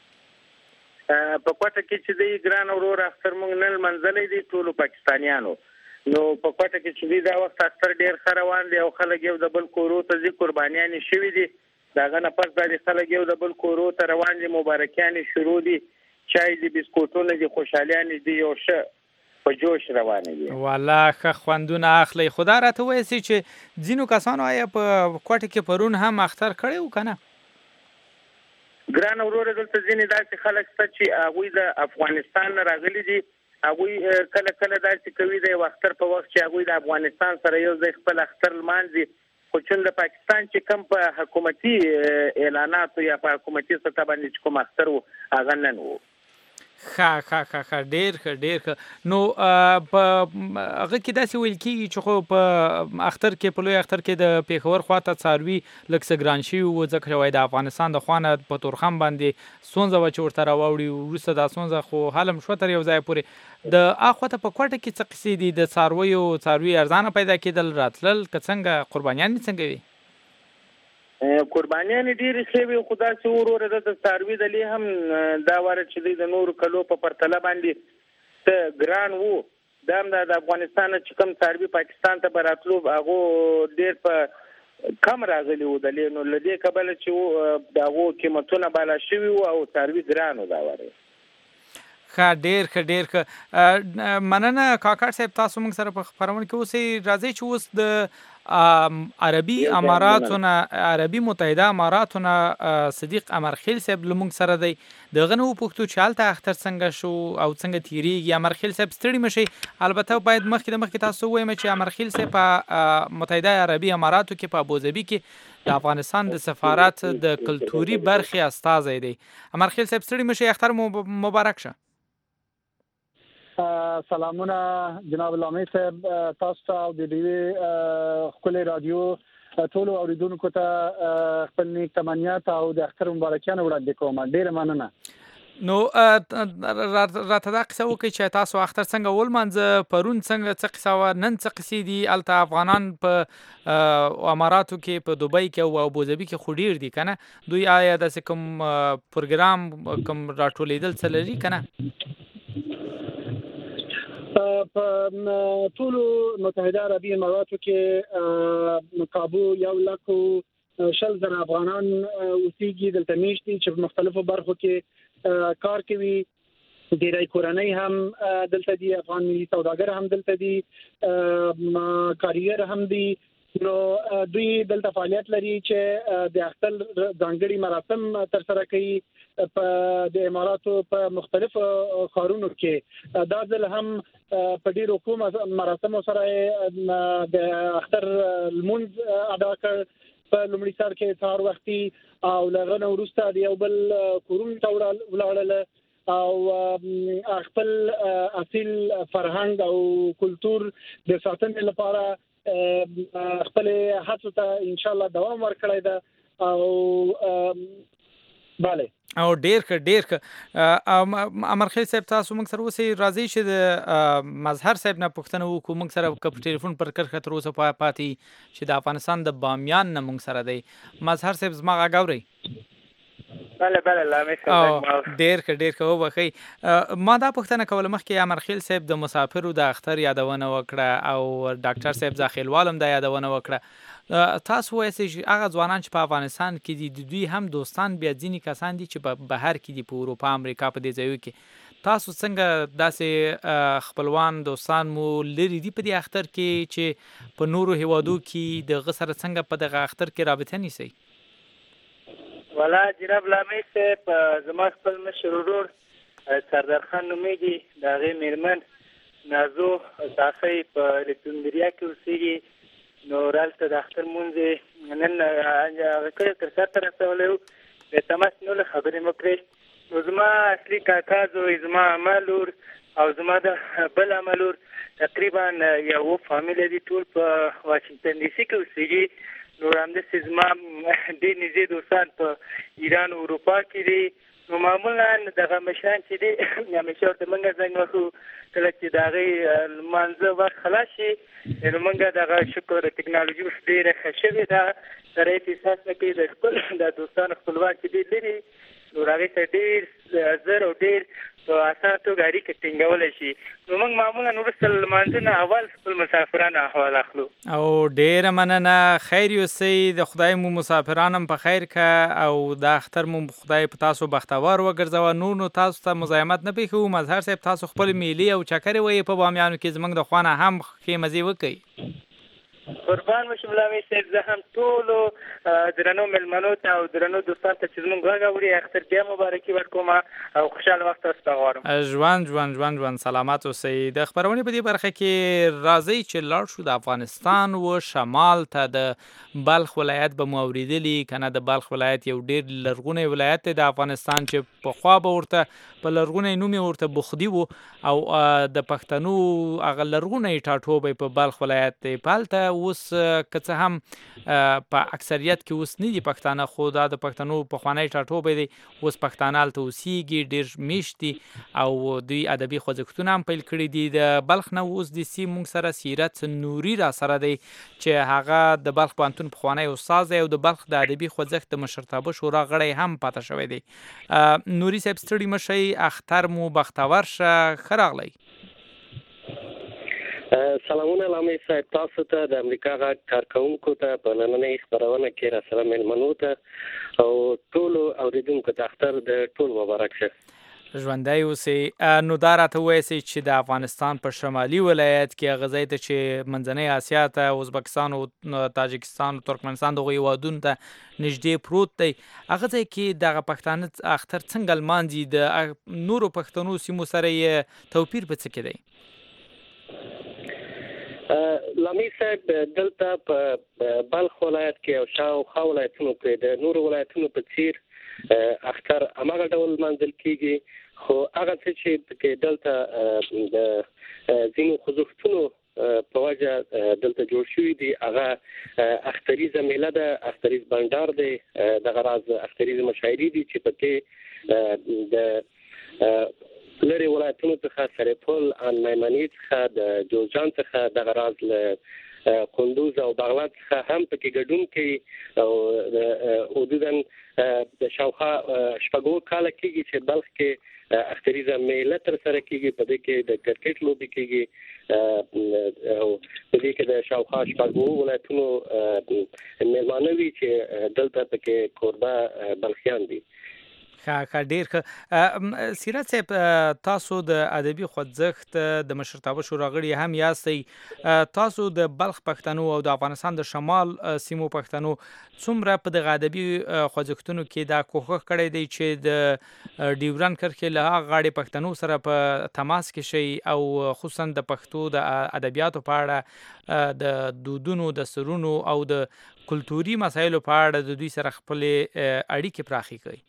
په کوټه کې چې دی ګران اورور اختر مونږ نن منځلې دي ټول پاکستانیانو نو په کوټه کې چې دی دا وخت اختر ډیر خروان دی او خلک یو د بل کورو ته ځي قربانیان شوي دي داغه نه پس د خلک یو د بل کورو ته روان دي مبارکیان شروع دي چای دي بسکوټونه دي خوشالیان دي یو شه په جوش روان دي والله خ خوندونه اخلي خدا راته وایي چې ځینو کسانو آیا په کوټه کې پرون هم اختر کړو کنه ګران وروره دلته ځینې داسې خلک شته چې هغوی د افغانستان نه راغلي دي. هغوی کله کله داسې کوي د یو اختر په وخت چې هغوی د افغانستان سره یو ځای خپل اختر لمانځي، خو چې د پاکستان چې کوم په حکومتي اعلاناتو یا په حکومتي سطح باندې چې کوم اختر و هغه نن و. ښه ډیر ښه. نو په هغه کې داسې ویل کېږي چې خو په اختر کې په لوی اختر کې د پېښور خواته څاروي لږ څه ګران شوي وو، ځکه چې وایي د افغانستان د خوا نه په تورخم باندې ستونزه وه چې ورته راواوړي، وروسته دا ستونزه خو حل هم شوه تر یو ځایه پورې. د اخواته په کوټه کې څه قصې دي؟ د څاروي ارزانه پیدا کېدل، راتلل که څنګه، قربانیان څنګه وي؟ قربانیان ډېرې ښې وي، خو داسې وروره د څاروي دلې هم دا واره چې دوی د نورو کلو په پرتله باندې څه ګران وو. دا هم د افغانستان چې کوم څاروي پاکستان ته به راتلو هغو ډېر په کم راغلي وو دلې، نو له دې کبله چې د هغو قیمتونه بالا شوي وو او څاروي ګران وو. دا واره ډیر ښه. مننه کاکړ صاحب، تاسو موږ سره په خپرونه کې اوسئ. راځئ چې اوس د عربي اماراتونه، عربي متحده اماراتونه صدیق امرخیل صاحب لمونږ سره دی. دغه نه وپوښتو چې هلته اختر څنګه شو او څنګه تیریږي. امرخیل صاحب ستړي مشئ. البته باید مخکې تاسو ووایم چې امرخیل صاحب په متحده عربي اماراتو کې په ابوظبي کې د افغانستان د سفارت د کلتوري برخې استازی دی. امرخیل صاحب ستړي مشئ، اختر مبارک شه. سلامونه جناب لامي صاحب، تاسو ته او د دې خپل رادیو ټول اوریدونکو ته خپل نیک تمنیات او د اختر مبارکیان وړاندې کوم. ډیر مننه. نو راته دا قصه وکړئ چې تاسو اختر څنګه ولمانځه، پرون څه قصه وه، نن څه قصې دي؟ هلته افغانان په اماراتو کې، په دوبۍ کې او ابوظبي کې خو ډېر دي که نه؟ دوی آیا داسې کوم پروګرام کوم راټولېدل څه لري که نه؟ په ټولو متحده عربي اماراتو کې کابو 1,00,000 افغانان اوسېږي، دلته میشتي چې په مختلفو برخو کې کار کوي. ډېری کورنۍ هم دلته دي، افغان ملي سوداګر هم دلته دي، کارګر هم دي. نو دوی دلته فعالیت لري چې د اختر ځانګړي مراسم ترسره کوي په د اماراتو په مختلفو ښارونو کې. دا ځل هم په ډېرو کوم مراسمو سره د اختر لمونځ ادا کړ. په لومړي سر کې سهار وختي او له هغه نه وروسته د یو بل کورونو ته ولاړل او خپل اصیل فرهنګ او کلتور د ساتنې لپاره خپل هڅو ته ان شاء الله دوام ورکړی ده. او bale او ډیر ښه. امرخیل صاحب، تاسو موږ سره اوسئ. راځئ چې د مظهر صاحب نه پوښتنه وکړو. موږ سره په ټلیفون پر کرښه تر اوسه پاتې چې د افغانستان د بامیان نه موږ سره دی. مظهر صاحب، زما غږ اورئ؟ بله لامي صاحب، ډیر ښه وبخئ. ما دا پوښتنه کوله مخکې امرخیل صاحب د مسافرو د اختر یادونه وکړه او ډاکټر صاحب زاخیلوال هم دا یادونه وکړه. تاسو وایئ چې هغه ځوانان چې په افغانستان کې دي دوی هم دوستان بیا ځینې کسان دي چې په بهر کې دي، په اروپا، امریکا، په دې ځایو کې. تاسو څنګه داسې خپلوان دوستان مو لري دي په دې اختر کې چې په نورو هیوادو کې دغه سره څنګه په دغه اختر کې رابطه نیسئ؟ والا جناب لامي صاحب، زما خپل مشر ورور سردار خان نومېږي، د هغې مېرمن نازو صافۍ په الکسندریه کې اوسېږي. نو هلته د اختر لمونځ نن هغه کړی تر سر ته رسولی و. بیا تماس نیولی، خبرې مو کړې. نو زما اصلي کاکا زوی، زما عمه لور او زما د بل عمه لور تقریبا یو فامیله دي، ټول په واشنګټن ډي سي کې اوسېږي. نو همداسې زما ډېر نږدې دوستان په ایران او اروپا کې دي. نو معمولا دغه مشران چې دي همیشه ورته موږ زنګ وهو کله چې د هغې لمانځه وخت خلاص شي. نو موږ دغه شکر د ټکنالوژي اوس ډېره ښه شوې ده، سره یې احساس نه کوي د خپل د دوستانو خپلوان چې دي لري، نو هغې ته ډېر زر او ډېر په اسانه توګه اړیکه ټینګولی شي. نو موږ معمولا وروسته له لمانځه نه اول خپل مسافرانو احوال اخلو. او ډېره مننه، خیر اوسئ. د خدای مو مسافران هم په خیر که او د اختر مو خدای په تاسو بختور وګرځوه. نور نو تاسو ته مزاحمت نه پېښوو. مظهر صاحب، تاسو خپل میلې او چکرې ویې په بامیانو کې زموږ د خوا نه هم ښې مزې وکئ. قربان مشم لامي صاحب زه هم ټولو درنو مېلمنو ته او درنو دوستانو ته چې زموږ غږ اوري اختر بیا مبارکي ورکوم او خوشحاله وخت تاسو ته غواړم. ژوند سلامت اوسئ. د خبرونې په دې برخه کې راځي چې لاړ شو د افغانستان و شمال ته د بلخ ولایت به مو اورېدلي که نه. د بلخ ولایت یو ډېر لرغونی ولایت دی د افغانستان چې پخوا به ورته په لرغونی نوم یې ورته بخدي و او د پښتنو هغه لرغونی ټاټوبی په بلخ ولایت دی. په هلته اوس که څه هم په اکثریت کې اوس نه دي پښتانه، خو دا د پښتنو پخوانی ټاټوبی دی. اوس پښتانه هلته اوسېږي، ډېر میشت دي او دوی ادبي خوځښتونه هم پیل کړي دي. د بلخ نه اوس د سی مونږ سره سیرت نوري را سره دی چې هغه د بلخ پوهنتون پخوانی استاد دی او د بلخ د ادبي خوځښت د مشرتابه شورا غړی هم پاتې شوی دی. نوري صاحب ستړي مه شئ، اختر مو بختور شه. ښه راغلی. سلامونه لامي صاحب، تاسو ته د امریکا غږ کارکونکو ته په نننۍ خپرونه کې را سره مېلمنو ته او ټولو اوریدونکو ته اختر د ټول مبارک شه. ژوندی اوسئ. نو دا راته ووایئ چې د افغانستان په شمالي ولایت کې هغه ځای ته چې منځنۍ اسیا ته ازبکستان او تاجکستان او ترکمنستان دغو هېوادونو ته نږدې پروت دی، هغه ځای کې دغه پښتانه اختر څنګه لمانځي؟ د نورو پښتنو سیمو سره یې توپیر په څه کې دی؟ لامي صاحب، دلته په بلخ ولایت کې او شاوخوا ولایتونو کې د نورو ولایتونو په څیر اختر هماغه ډول منځل کېږي، خو هغه څه چې پکې دلته د ځینو خوځښتونو په وجه دلته جوړ شوي دي هغه اختریزه میله ده، اختریز بنډار دی، دغه راز اختریزه مشاعرې دي چې پکې د لري ولایتونو څخه سرپل ان میمنې څخه د جوزجان څخه دغه راز له کندوز او بغلان څخه هم پکې ګډون کوي او حدودا د شاوخوا شپږو کاله کېږي چې بلخ کې اختریزه میله تر سره کېږي. په دې کې د کرکټ لوبې کېږي او په دې کې د شاوخوا شپږو ولایتونو مېلمانه وي چې دلته پکې کوربه بلخیان دي. ډېر ښه. سیرت صاحب، تاسو د ادبي خوځښت د مشرتابه شورا غړي هم یاستئ. تاسو د بلخ پښتنو او د افغانستان د شمال سیمو پښتنو څومره په دغه ادبي خوځښتونو کې دا کوښښ کړی دی چې د ډیورنډ کرښې له هغه غاړې پښتنو سره په تماس کې شئ او خصوصا د پښتو د ادبیاتو په اړه د دودونو، د سرونو او د کلتوري مسایلو په اړه د دوی سره خپلې اړیکې پراخې کړئ؟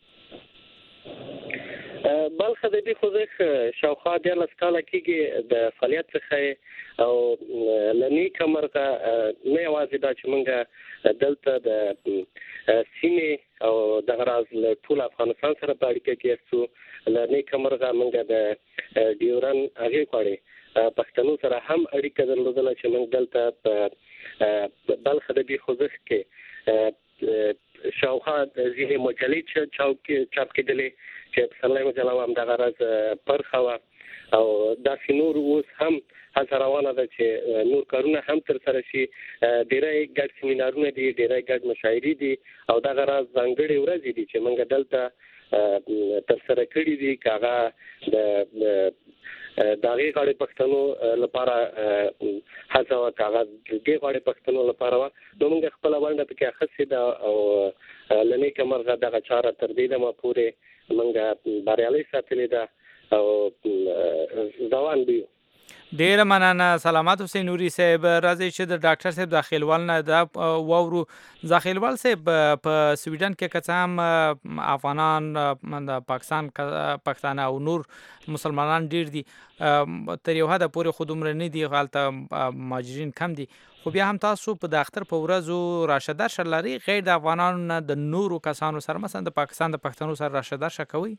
بلخ ادبي خوځښت شاوخوا 14 کاله کېږي د فعالیت څخه او له نیکه مرغه نه یوازې دا چې موږ دلته د سیمې او دغه راز له ټول افغانستان سره په اړیکه کې یو له نیکه مرغه موږ د ډیورن هغې غواړي پښتنو سره هم اړیکه درلودله چې موږ دلته په بلخ ادبي خوځښت کې شاوخوا ځینې مجلې چاپ کېدلې چې پسرلی مجله هم دغه راز پرخه وه او داسې نور اوس هم هڅه روانه ده چې نور کارونه هم تر سره شي. ډېری ګډ سیمینارونه دي، ډېری ګډ مشاعرې دي او دغه راز ځانګړې ورځې دي چې موږ دلته تر سره کړي دي که هغه د هغې غاړې پښتنو لپاره هڅه وه، که هغه د دې غاړې پښتنو لپاره وه، نو موږ خپله ونډه پکې اخیستې ده او له نیکه مرغه دغه چاره تر دې دمه پورې موږ بریالۍ ساتلې ده او روان دي. ډیره مننه. سلامت اوسئ نوري صاحب. راځئ چې د ډاکټر صاحب د خیلوال نه دا واورو. ځاخیلوال صاحب، په سویډن کې که څه هم افغانان، د پاکستان پښتانه او نور مسلمانان ډیر دي، تر یو حده پورې خو دومره نه دي، هلته مهاجرین کم دي، خو بیا هم تاسو په د اختر په ورځو راشه درشه لرئ غیر د افغانانو نه د نورو کسانو سره، مثلا د پاکستان د پښتنو سره راشه درشه کوئ؟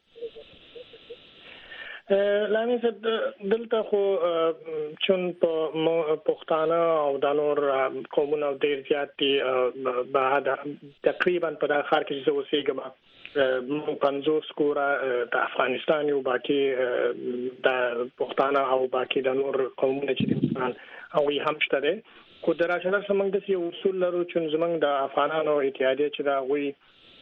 لامي صاحب، دلته خو چون په پښتانه او د نور قومونو ډېر زیات دي، بعد تقریبا په دغه ښار کې چې زه اوسېږم 50 کوره د افغانستان یو، باقي د پښتانه او باقي د نور قومونه چې دي هغوی هم شته دی. خو د راشه درشه موږ داسې یو اصول لرو چې زموږ د افغانانو اتحادیه چې د هغوی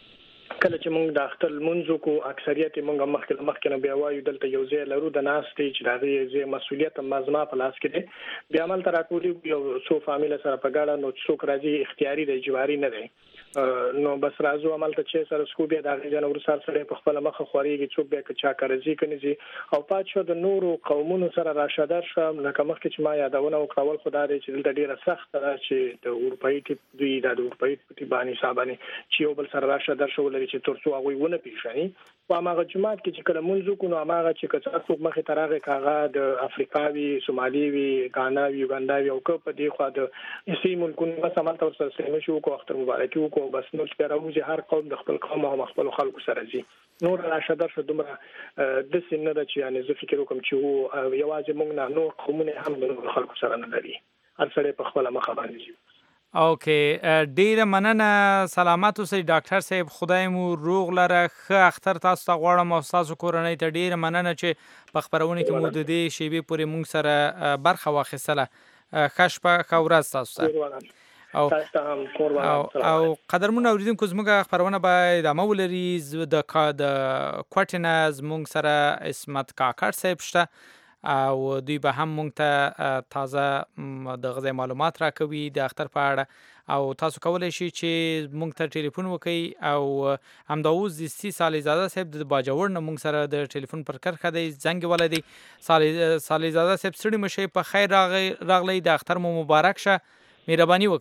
کله چې موږ د اختر منځو کو اکثریت موږ مخکې نه بیا وایو دلته یو ځای لرو د ناستې چې دغه ځای مسولیت مزما په لاس کې دی بیا عمل تر ټولو یو څو فامیل سره په ګاډه نو څوک راځي اختیاري دی جواري نه دی نو بس راځو عمل ته چې سره سکو بیا دغه جنور سره په خپل مخه خوريږي څوک بیا چا کارځي کنيږي او پات شو د نورو قومونو سره راشدار شم لکه مخکې چې ما یادونه وکړل خدای دې چې دلته ډیره سخت ده چې د اروپאי ټیپ دوی د اروپאי ټیپ باندې صاحبانه چې یو بل سره راشدار شو چې ترڅو هغه ونه پیښني او هغه جماعت کې چې کله منځو کو نو هغه چې کڅه څوک مخه ترغه کاغه د افریقاوي سوماليوي غاناوي یوګانډاوي او په دې خوا د اسی ملکونو بس عمل تر سره سلام شو کو اختر مبارکي کو بس نو سپیراوږي هر قوم د خپل قوم او خپل خلکو سره زی نور راشدار شو دومره د سینه د چې یعنی زه فکر کوم چې یوازې موږ نه نو قومونه هم د خلکو سره نه لري هر څه په خپل مخه باندې اوکې ډیره مننه سلامات اوسئ ډاکټر صاحب خدای مو روغ لره ښه اختر تاسو ته غواړم او تاسو کورنۍ ته ډیره مننه چې په خبرونه کې مو د دې شیبې پورې مونږ سره برخه واخیستله ښه شپه ښه ورځ تاسو ته او قدرمن اوریدونکو زموږ خبرونه باید ادامه ولري د کوټینه زموږ سره اسمت کاکړ صاحب شته او دوی به هم مونږ ته تازه د غذای معلومات راکوي د اختر په اړه او تاسو کولای شئ چې مونږ ته ټلیفون وکړئ او همداوز د 30 سالې زاده صاحب د باجوړ نه مونږ سره د ټلیفون پر کرخه دی زنګ ولدي سالې زاده صاحب سړي مشه په خیر راغلی د اختر مو مبارک شه مهرباني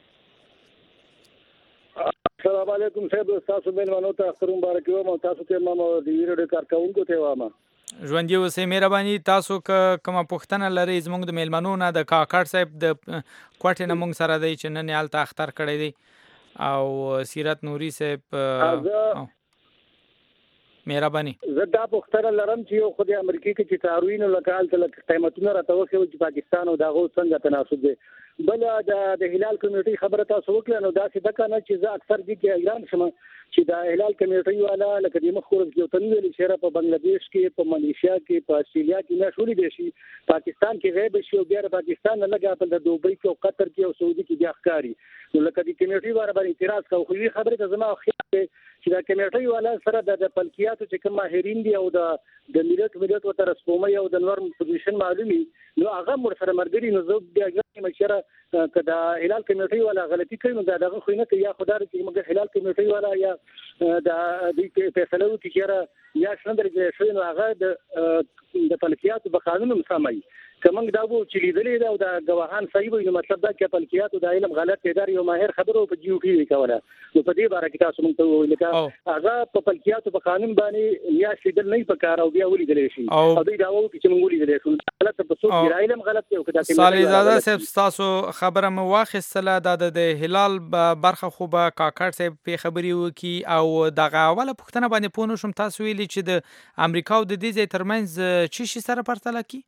وکړئ السلام علیکم صاحب تاسو مېلمانو ته اختر مبارک وایم او تاسو ته ما د ویډیو کارکونکو ته وایم ژوندۍ اوسئ مهرباني تاسو کومه پوښتنه لرئ زموږ د میلمنو نه د کاکړ صاحب د کوټې نه مونږ سره دی چې نن هلته اختر کړی دی او سیرت نوري صاحب مهرباني زه دا پوښتنه لرم چې یو خو د امریکا کې چې تاروین لکه هلته قیمتونه راته وښیو چې پاکستان او دغه څنګه تناسب دی بل د هلال کمیټې خبره تاسو وکړه نو دا څه د کنه چې زه اکثر دي کې ایران شمه چې د هلال کمیټې والا لکه د مخورز کې تنویل شهر په بنگلاديش کې په ملیشیا کې په استرالیا کې نه شولې دي شي پاکستان کې غیب شي او بیا پاکستان نه لګا په د دوبۍ کې او قطر کې او سعودي کې بیا ښکاری نو لکه د کمیټې باندې اعتراض کوي خو یې خبره ته زما خیال دی چې د کمیټې والا سره د پلکیاتو چې کوم ماهرین دي او د ملت او تر سپومې او د نورم پوزیشن معلومي نو هغه مر سره مرګري نو زه بیا مشره کدا هلال کمیټې والا غلطي کوي نو دا خو نه کوي یا خدای چې موږ هلال کمیټې والا یا دا د فیصله وکړي چې یا څنګه درځي شوی نو هغه د پلکیاتو په قانون مسامي کومنګ دا وو چې لیدلې دا او د غواهان صحیح وي نو مطلب دا چې پلکیاتو د علم غلط ادار یو ماهر خبرو په جیو کې کوله نو په دې باره کې تاسو مونږ ته ویل کا هغه په پلکیاتو په قانون باندې یا شیدل نه پکاره او بیا ولیدلې شي او دوی دا وو چې مونږ ولیدلې شو غلط په څو علم غلط دی او کدا صالح زاده صاحب تاسو خبره مو واخیستله د هلال برخه خو به کاکړ صاحب په خبري وکي او دغه اوله پښتنه باندې پونه شم تاسو ویلي چې د امریکا او د دې ځای ترمنځ چی شي سره پرتله کی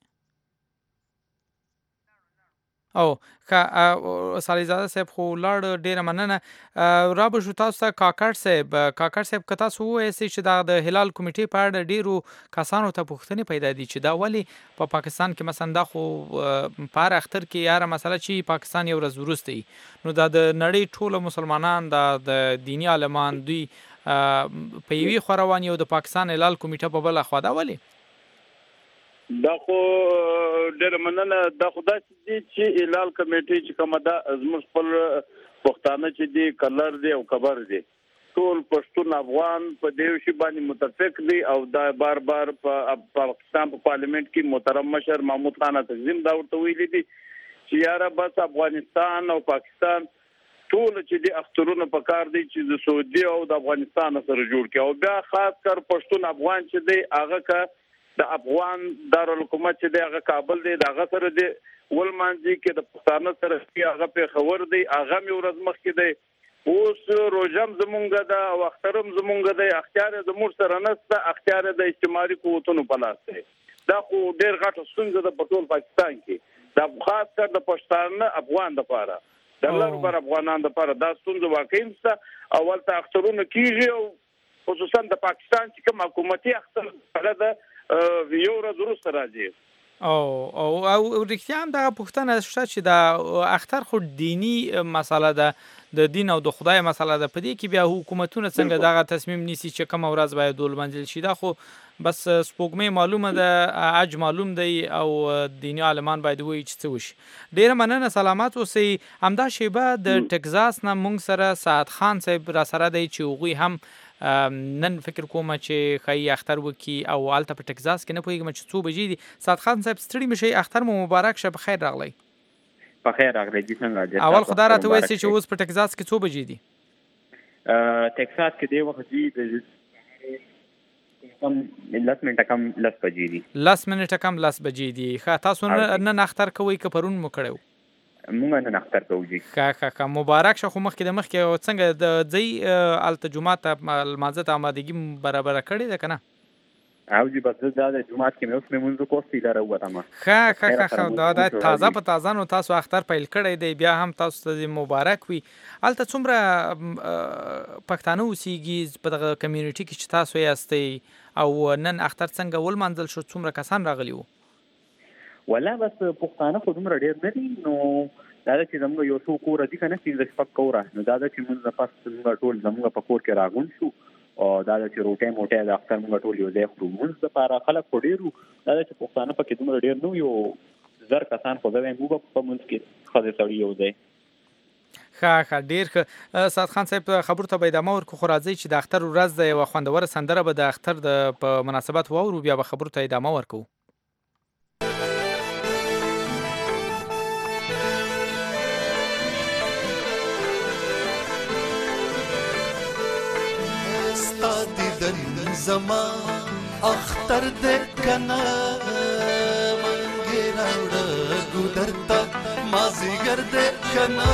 او صالح زاده صاحب خو لاړ ډیره مننه را به شو تاسو ته کاکړ صاحب که تاسو وایئ چې د هلال کمیټې په اړه ډیرو کسانو ته پوښتنې پیدا دي چې دا ولې په پاکستان کې مثلا دا خو په هر اختر کې یاره مسله چې پاکستان یو ورځ وروسته نو دا د نړۍ ټول مسلمانان د دینی عالمان دوی په یوې خوا روان یو د پاکستان هلال کمیټه په بله خوا دا ولې دا خو ډېر مننه دا خدای چې هلال کمیټې چې کومه ده زموږ خپل پښتانه چې دي کلر دي او کبر دي ټول پښتون افغان په دې شی باندې متفق دي او دا بار په پاکستان په پارلیمنت کې محترم مشر محمود خان تقسیم دا ورته ویلي دي چې یاره بس افغانستان او پاکستان ټول چې دي اخترونه په کار دي چې د سعودي او د افغانستان سره جوړ کړي او بیا خاص کر پښتون افغان چې دی هغه کا د افغان دارالحکومت چې دی هغه کابل دی هغه سره دی ولمانځي کې د پښتانه سره هغه په خبر دی هغه مې ورځ مخکې دی اوس روزم زمونږ د او اخترم زمونږ د اختیار زموږ سره نسته اختیار د اجتماعي قوتونو په لاس دی دا خو ډېر غټه ستونزه ده په ټول پاکستان کې دا خاص کر د پښتانه افغان لپاره د لږ افغانانو لپاره دا ستونزه واقعي ده اول ته اخترونه کیږي او خصوصا د پاکستان چې کوم حکومتي اختر هغه د یو ورځ وروسته راځي او رښتیا هم دغه پوښتنه شته چې د اختر خو دینی مسله ده، د دین او د خدای مسله ده. په دې کې بیا حکومتونه څنګه دغه تصمیم نیسي چې کوم ورځ باید ولمانځل شي؟ دا خو بس سپوږمۍ معلومه ده، حج معلوم دی او دینی عالمان باید وایي چې څه وشي. ډیره مننه، سلامت اوسئ. همدا شیبه د ټکزاس نه موږ سره سعد خان صاحب را سره دی چې هغوی هم نن فکر کوم چې ښایي اختر وکړي او هلته په ټکزاس کې نه پوهېږم چې څو بجې دي. سعد خان صاحب ستړي مه شئ، اختر مو مبارک شه. په خیر راغلی. په خیر راغلی جي. څنګه اول خو دا راته ووایئ چې اوس په ټکزاس کې څو بجې دي؟ ټکساس کې دی وخت جي کم 10 منټه کم 10 بجې دي. 10 منټه کم 10 بجې دي. ښه، تاسو نن اختر کوئ که پرون مو کړی و؟ مونږ نن اختر کوو جي. ښه مبارک شه. خو مخکې د مخکې څنګه د ځئ هلته جومات ته لمانځه ته آمادګي برابره کړې ده که نه؟ او جي بس دا د جومات کې مې اوس لمونځ وکړو، سیده راووتم. ښه دا تازه په تازه نو تاسو اختر پیل کړی دی، بیا هم تاسو ته مبارک وي. هلته څومره پښتانه اوسېږي په دغه کمیونټي کې چې تاسو یاستئ، او نن اختر څنګه ولمانځل شو؟ څومره کسان راغلي وو؟ ولا بس پښتانه خو دومره ډېر نه دي، نو دا ده چې زموږ یو څو کوره دي که نه 15-16 کوره، نو دا ده چې موږ نه پس موږ ټول زموږ په کور کې راغونډ شو، او دا ده چې روټۍ موټۍ د اختر موږ ټول یو ځای خورو. مونځ دپاره خلک خو ډېر وو، دا ده چې پښتانه پکې دومره ډېر نه وو، یو 1000 کسان خو زه وایم وو په مونځ کې ښځې سړي یو ځای. ښه ډېر ښه. سعد خان صاحب خبرو ته به ادامه ورکړو، خو راځئ چې د اختر ورځ ده، یوه خوندوره سندره به د اختر په مناسبت واورو، بیا به خبرو ته ادامه ورکوو. زما اختر دې کنا منګې راوړه ګودر ته مازیګر دې کنا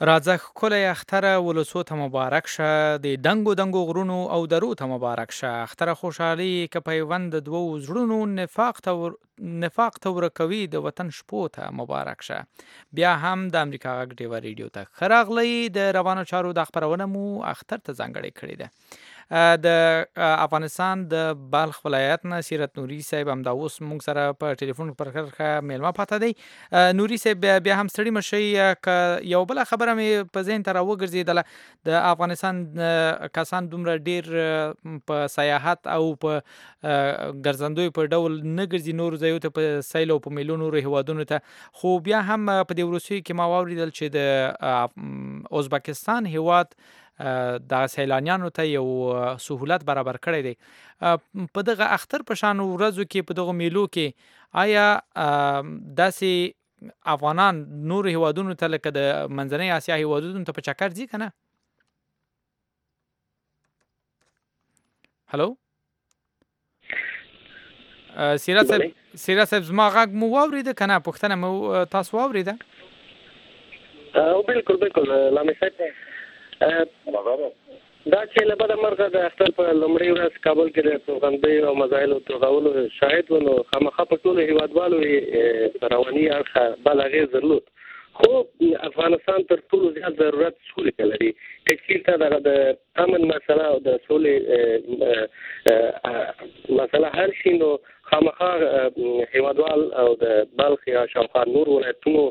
راځه ښکلی اختره ولسو ته مبارک شه، د دنګو دنګو غرونو او درو ته مبارک شه. اختره خوشحالي که پیوند د دوو زړونو، نفاق ته ورکوي د وطن شپو ته مبارک شه. بیا هم د امریکا غږ ډیوه ریډیو ته ښه راغلی. د روانو چارو د خپرونه مو اختر ته ځانګړې کړې ده. د افغانستان د بلخ ولایت نه سیرت نوري صاحب همدا اوس موږ سره په ټلیفون پر کرښه میلمه پاته دی. نوري صاحب بیا هم ستړي مشئ، که یو بله خبره مې په ذهن ته راوګرځېدله، د افغانستان کسان دومره ډیر په سیاحت او په ګرځندوی په ډول نه ګرځي نورو ځایو ته، په سیل او په میلو نورو هیوادونو ته، خو بیا هم په دې وروستیو کې ما واوریدل چې د ازبکستان هیواد د سیلانیانو ته یو سهولت برابر کړی دی. په دغه اختر په شان ورځو کې، په دغه میلو کې، آیا داسې افغانان نور هیوادونو ته لکه د منځنۍ اسیا هیوادونو ته په چکر ځي که نه؟ هلو سیرت صاحب زما غږ مو واوریده که نه؟ پوښتنه مو تاسو واوریده؟ بالکل لامي صاحب، دا چې له بده مرغه د اختر په لومړۍ ورځ کابل کې د توغندیو او مزایلو توغولو شاهد و، نو خامخا په ټولو هیوادوالو یې رواني اړخه بل اغېز درلود. خو افغانستان تر ټولو زیات ضرورت سولې ته لري. که چېرته دغه د امن مسله او د سولې مسله حل شي، نو خامخا هیوادوال او د بلخ یا شاوخوا نور ولایتونو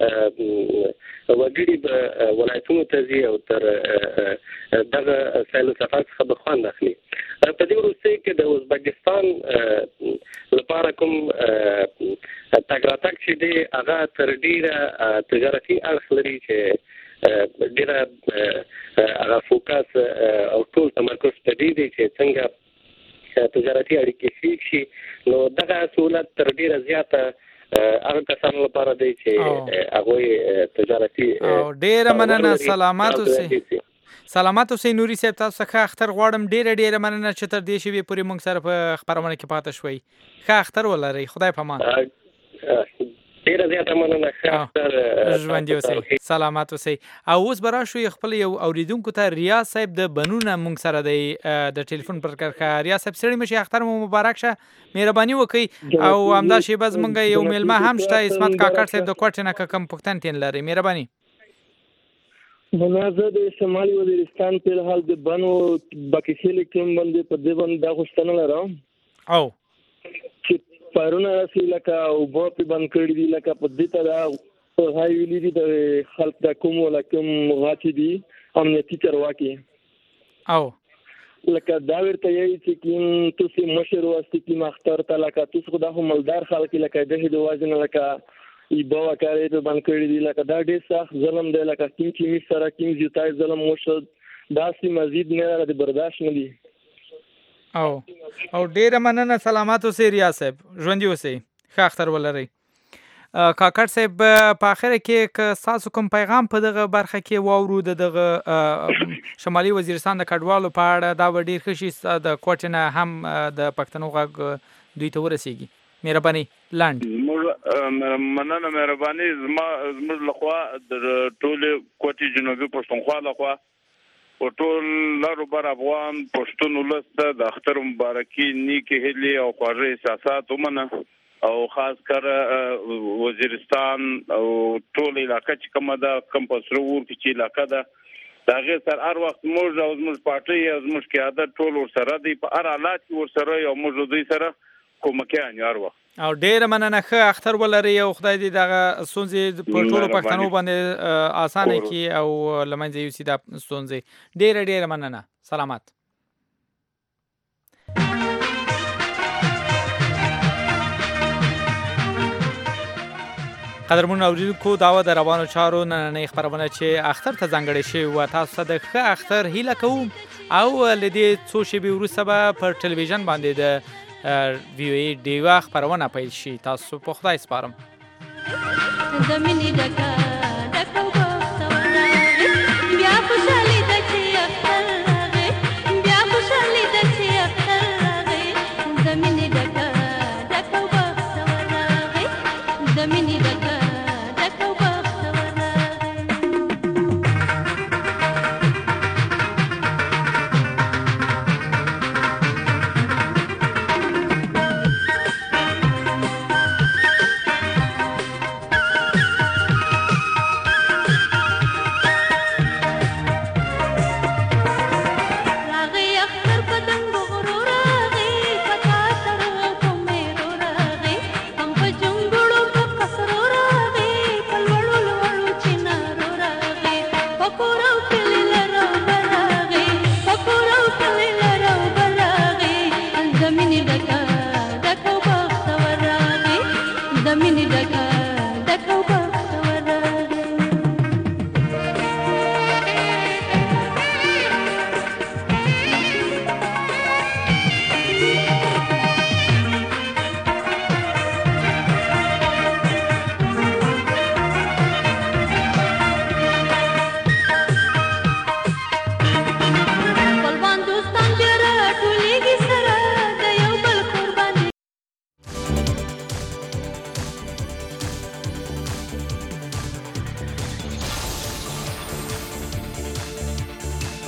وګړي به ولایتونو ته ځي او تر دغه سیل و سفر څخه به خوند اخلي. په دې وروستیو کې د ازبکستان لپاره کوم تګ راتګ چې دی، هغه تر ډېره تجارتي اړخ لري، چې ډېره هغه فوکس او ټول تمرکز په دې دی چې څنګه تجارتي اړیکې ښې شي. نو دغه سهولت تر ډېره زیاته هغه کسانو لپاره دی چې هغوی تجارتي. ډېره مننه، سلامت اوسئ نوري صاحب. تاسو ښه اختر غواړم. ډېره مننه چې تر دې شېبې پورې موږ سره په خپرونه کې پاته شوئ. ښه اختر ولرئ. خدای په امان. ډېره زیاته مننه. ښه اختر. ژوندي اوسئ، سلامت اوسئ. او اوس به راشو خپل یو اورېدونکو ته. ریاض صاحب د بنونه موږ سره دی د ټلیفون پر کرښه. ریاض صاحب ستړي مشئ، اختر مو مبارک شه. مهرباني وکړئ. او همدا شېبه زموږ یو میلمه هم شته، عصمت کاکړ صاحب د کوټې نه، که کوم پوښتنې ترې لرئ مهرباني. زه د شمالي وزیرستان په الحال د بنو باکیخیل کوم باندې په دې باندې دا غوښتنه لرم او چې پرونه راسي لکه او په باندې کړی دي، لکه په دې ته هاي ویلي دي د خلک د کوم ولکم غاچي دي امنیتي چارواکي او لکه دا ورته یې چې کوم تاسو مشر واسطه کې مختار ته لکه تاسو خدا هم مالدار خلک لکه د وازن لکه ای باور کاری به باندې کړی دی، لکه دا ډېر سخت ظلم دی، لکه کوم چې سره کوم زیاتای ظلم وشو داسې مزید نه راځي، برداشت نه دی. او ډېره مننه. سلامات اوسئ ریاض صاحب، ژوندي اوسئ، ښه اختر ولرئ. کاکړ صاحب په اخره کې که ستاسو کوم پیغام په دغه برخه کې واورو د دغه شمالي وزیرستان د کډوالو په اړه، دا به ډېر ښه شي. د کوټې نه هم د پښتنو غږ دوی ته ورسیږي. مهرباني لاند. مننه مهرباني. زموږ لخوا د ټولې کوټې جنوبي پښتونخوا لخوا په ټول لارو بر افغان پښتون ولس ته د اختر مبارکي نیکې هیلې او خواږه احساسات ومنه، او خاص کر وزیرستان او ټول علاقه چې کومه ده، کوم په سره ور کې چې علاقه ده، د هغې سره هر وخت موږ او زموږ پارټۍ او زموږ قیادت ټول ورسره دی، په هر حالات کې ورسره یو موږ دوی سره کومکیان یو هر وخت. او ډېره مننه. ښه اختر ولرئ او خدای دې دغه ستونزې په ټولو پښتنو باندې اسانه کړي او له منځه یوسي دا ستونزې. ډېره مننه. سلامت. قدرمن اوریدونکو، دا و د روانو چارو نننۍ خپرونه چې اختر ته ځانګړې شوې وه. تاسو ته د ښه اختر هیله کوم او له دې څو شېبې وروسته به پر ټلویزیون باندې د ویو ای ډیوه خپرونه پیل شي. تاسو په خدای سپارم.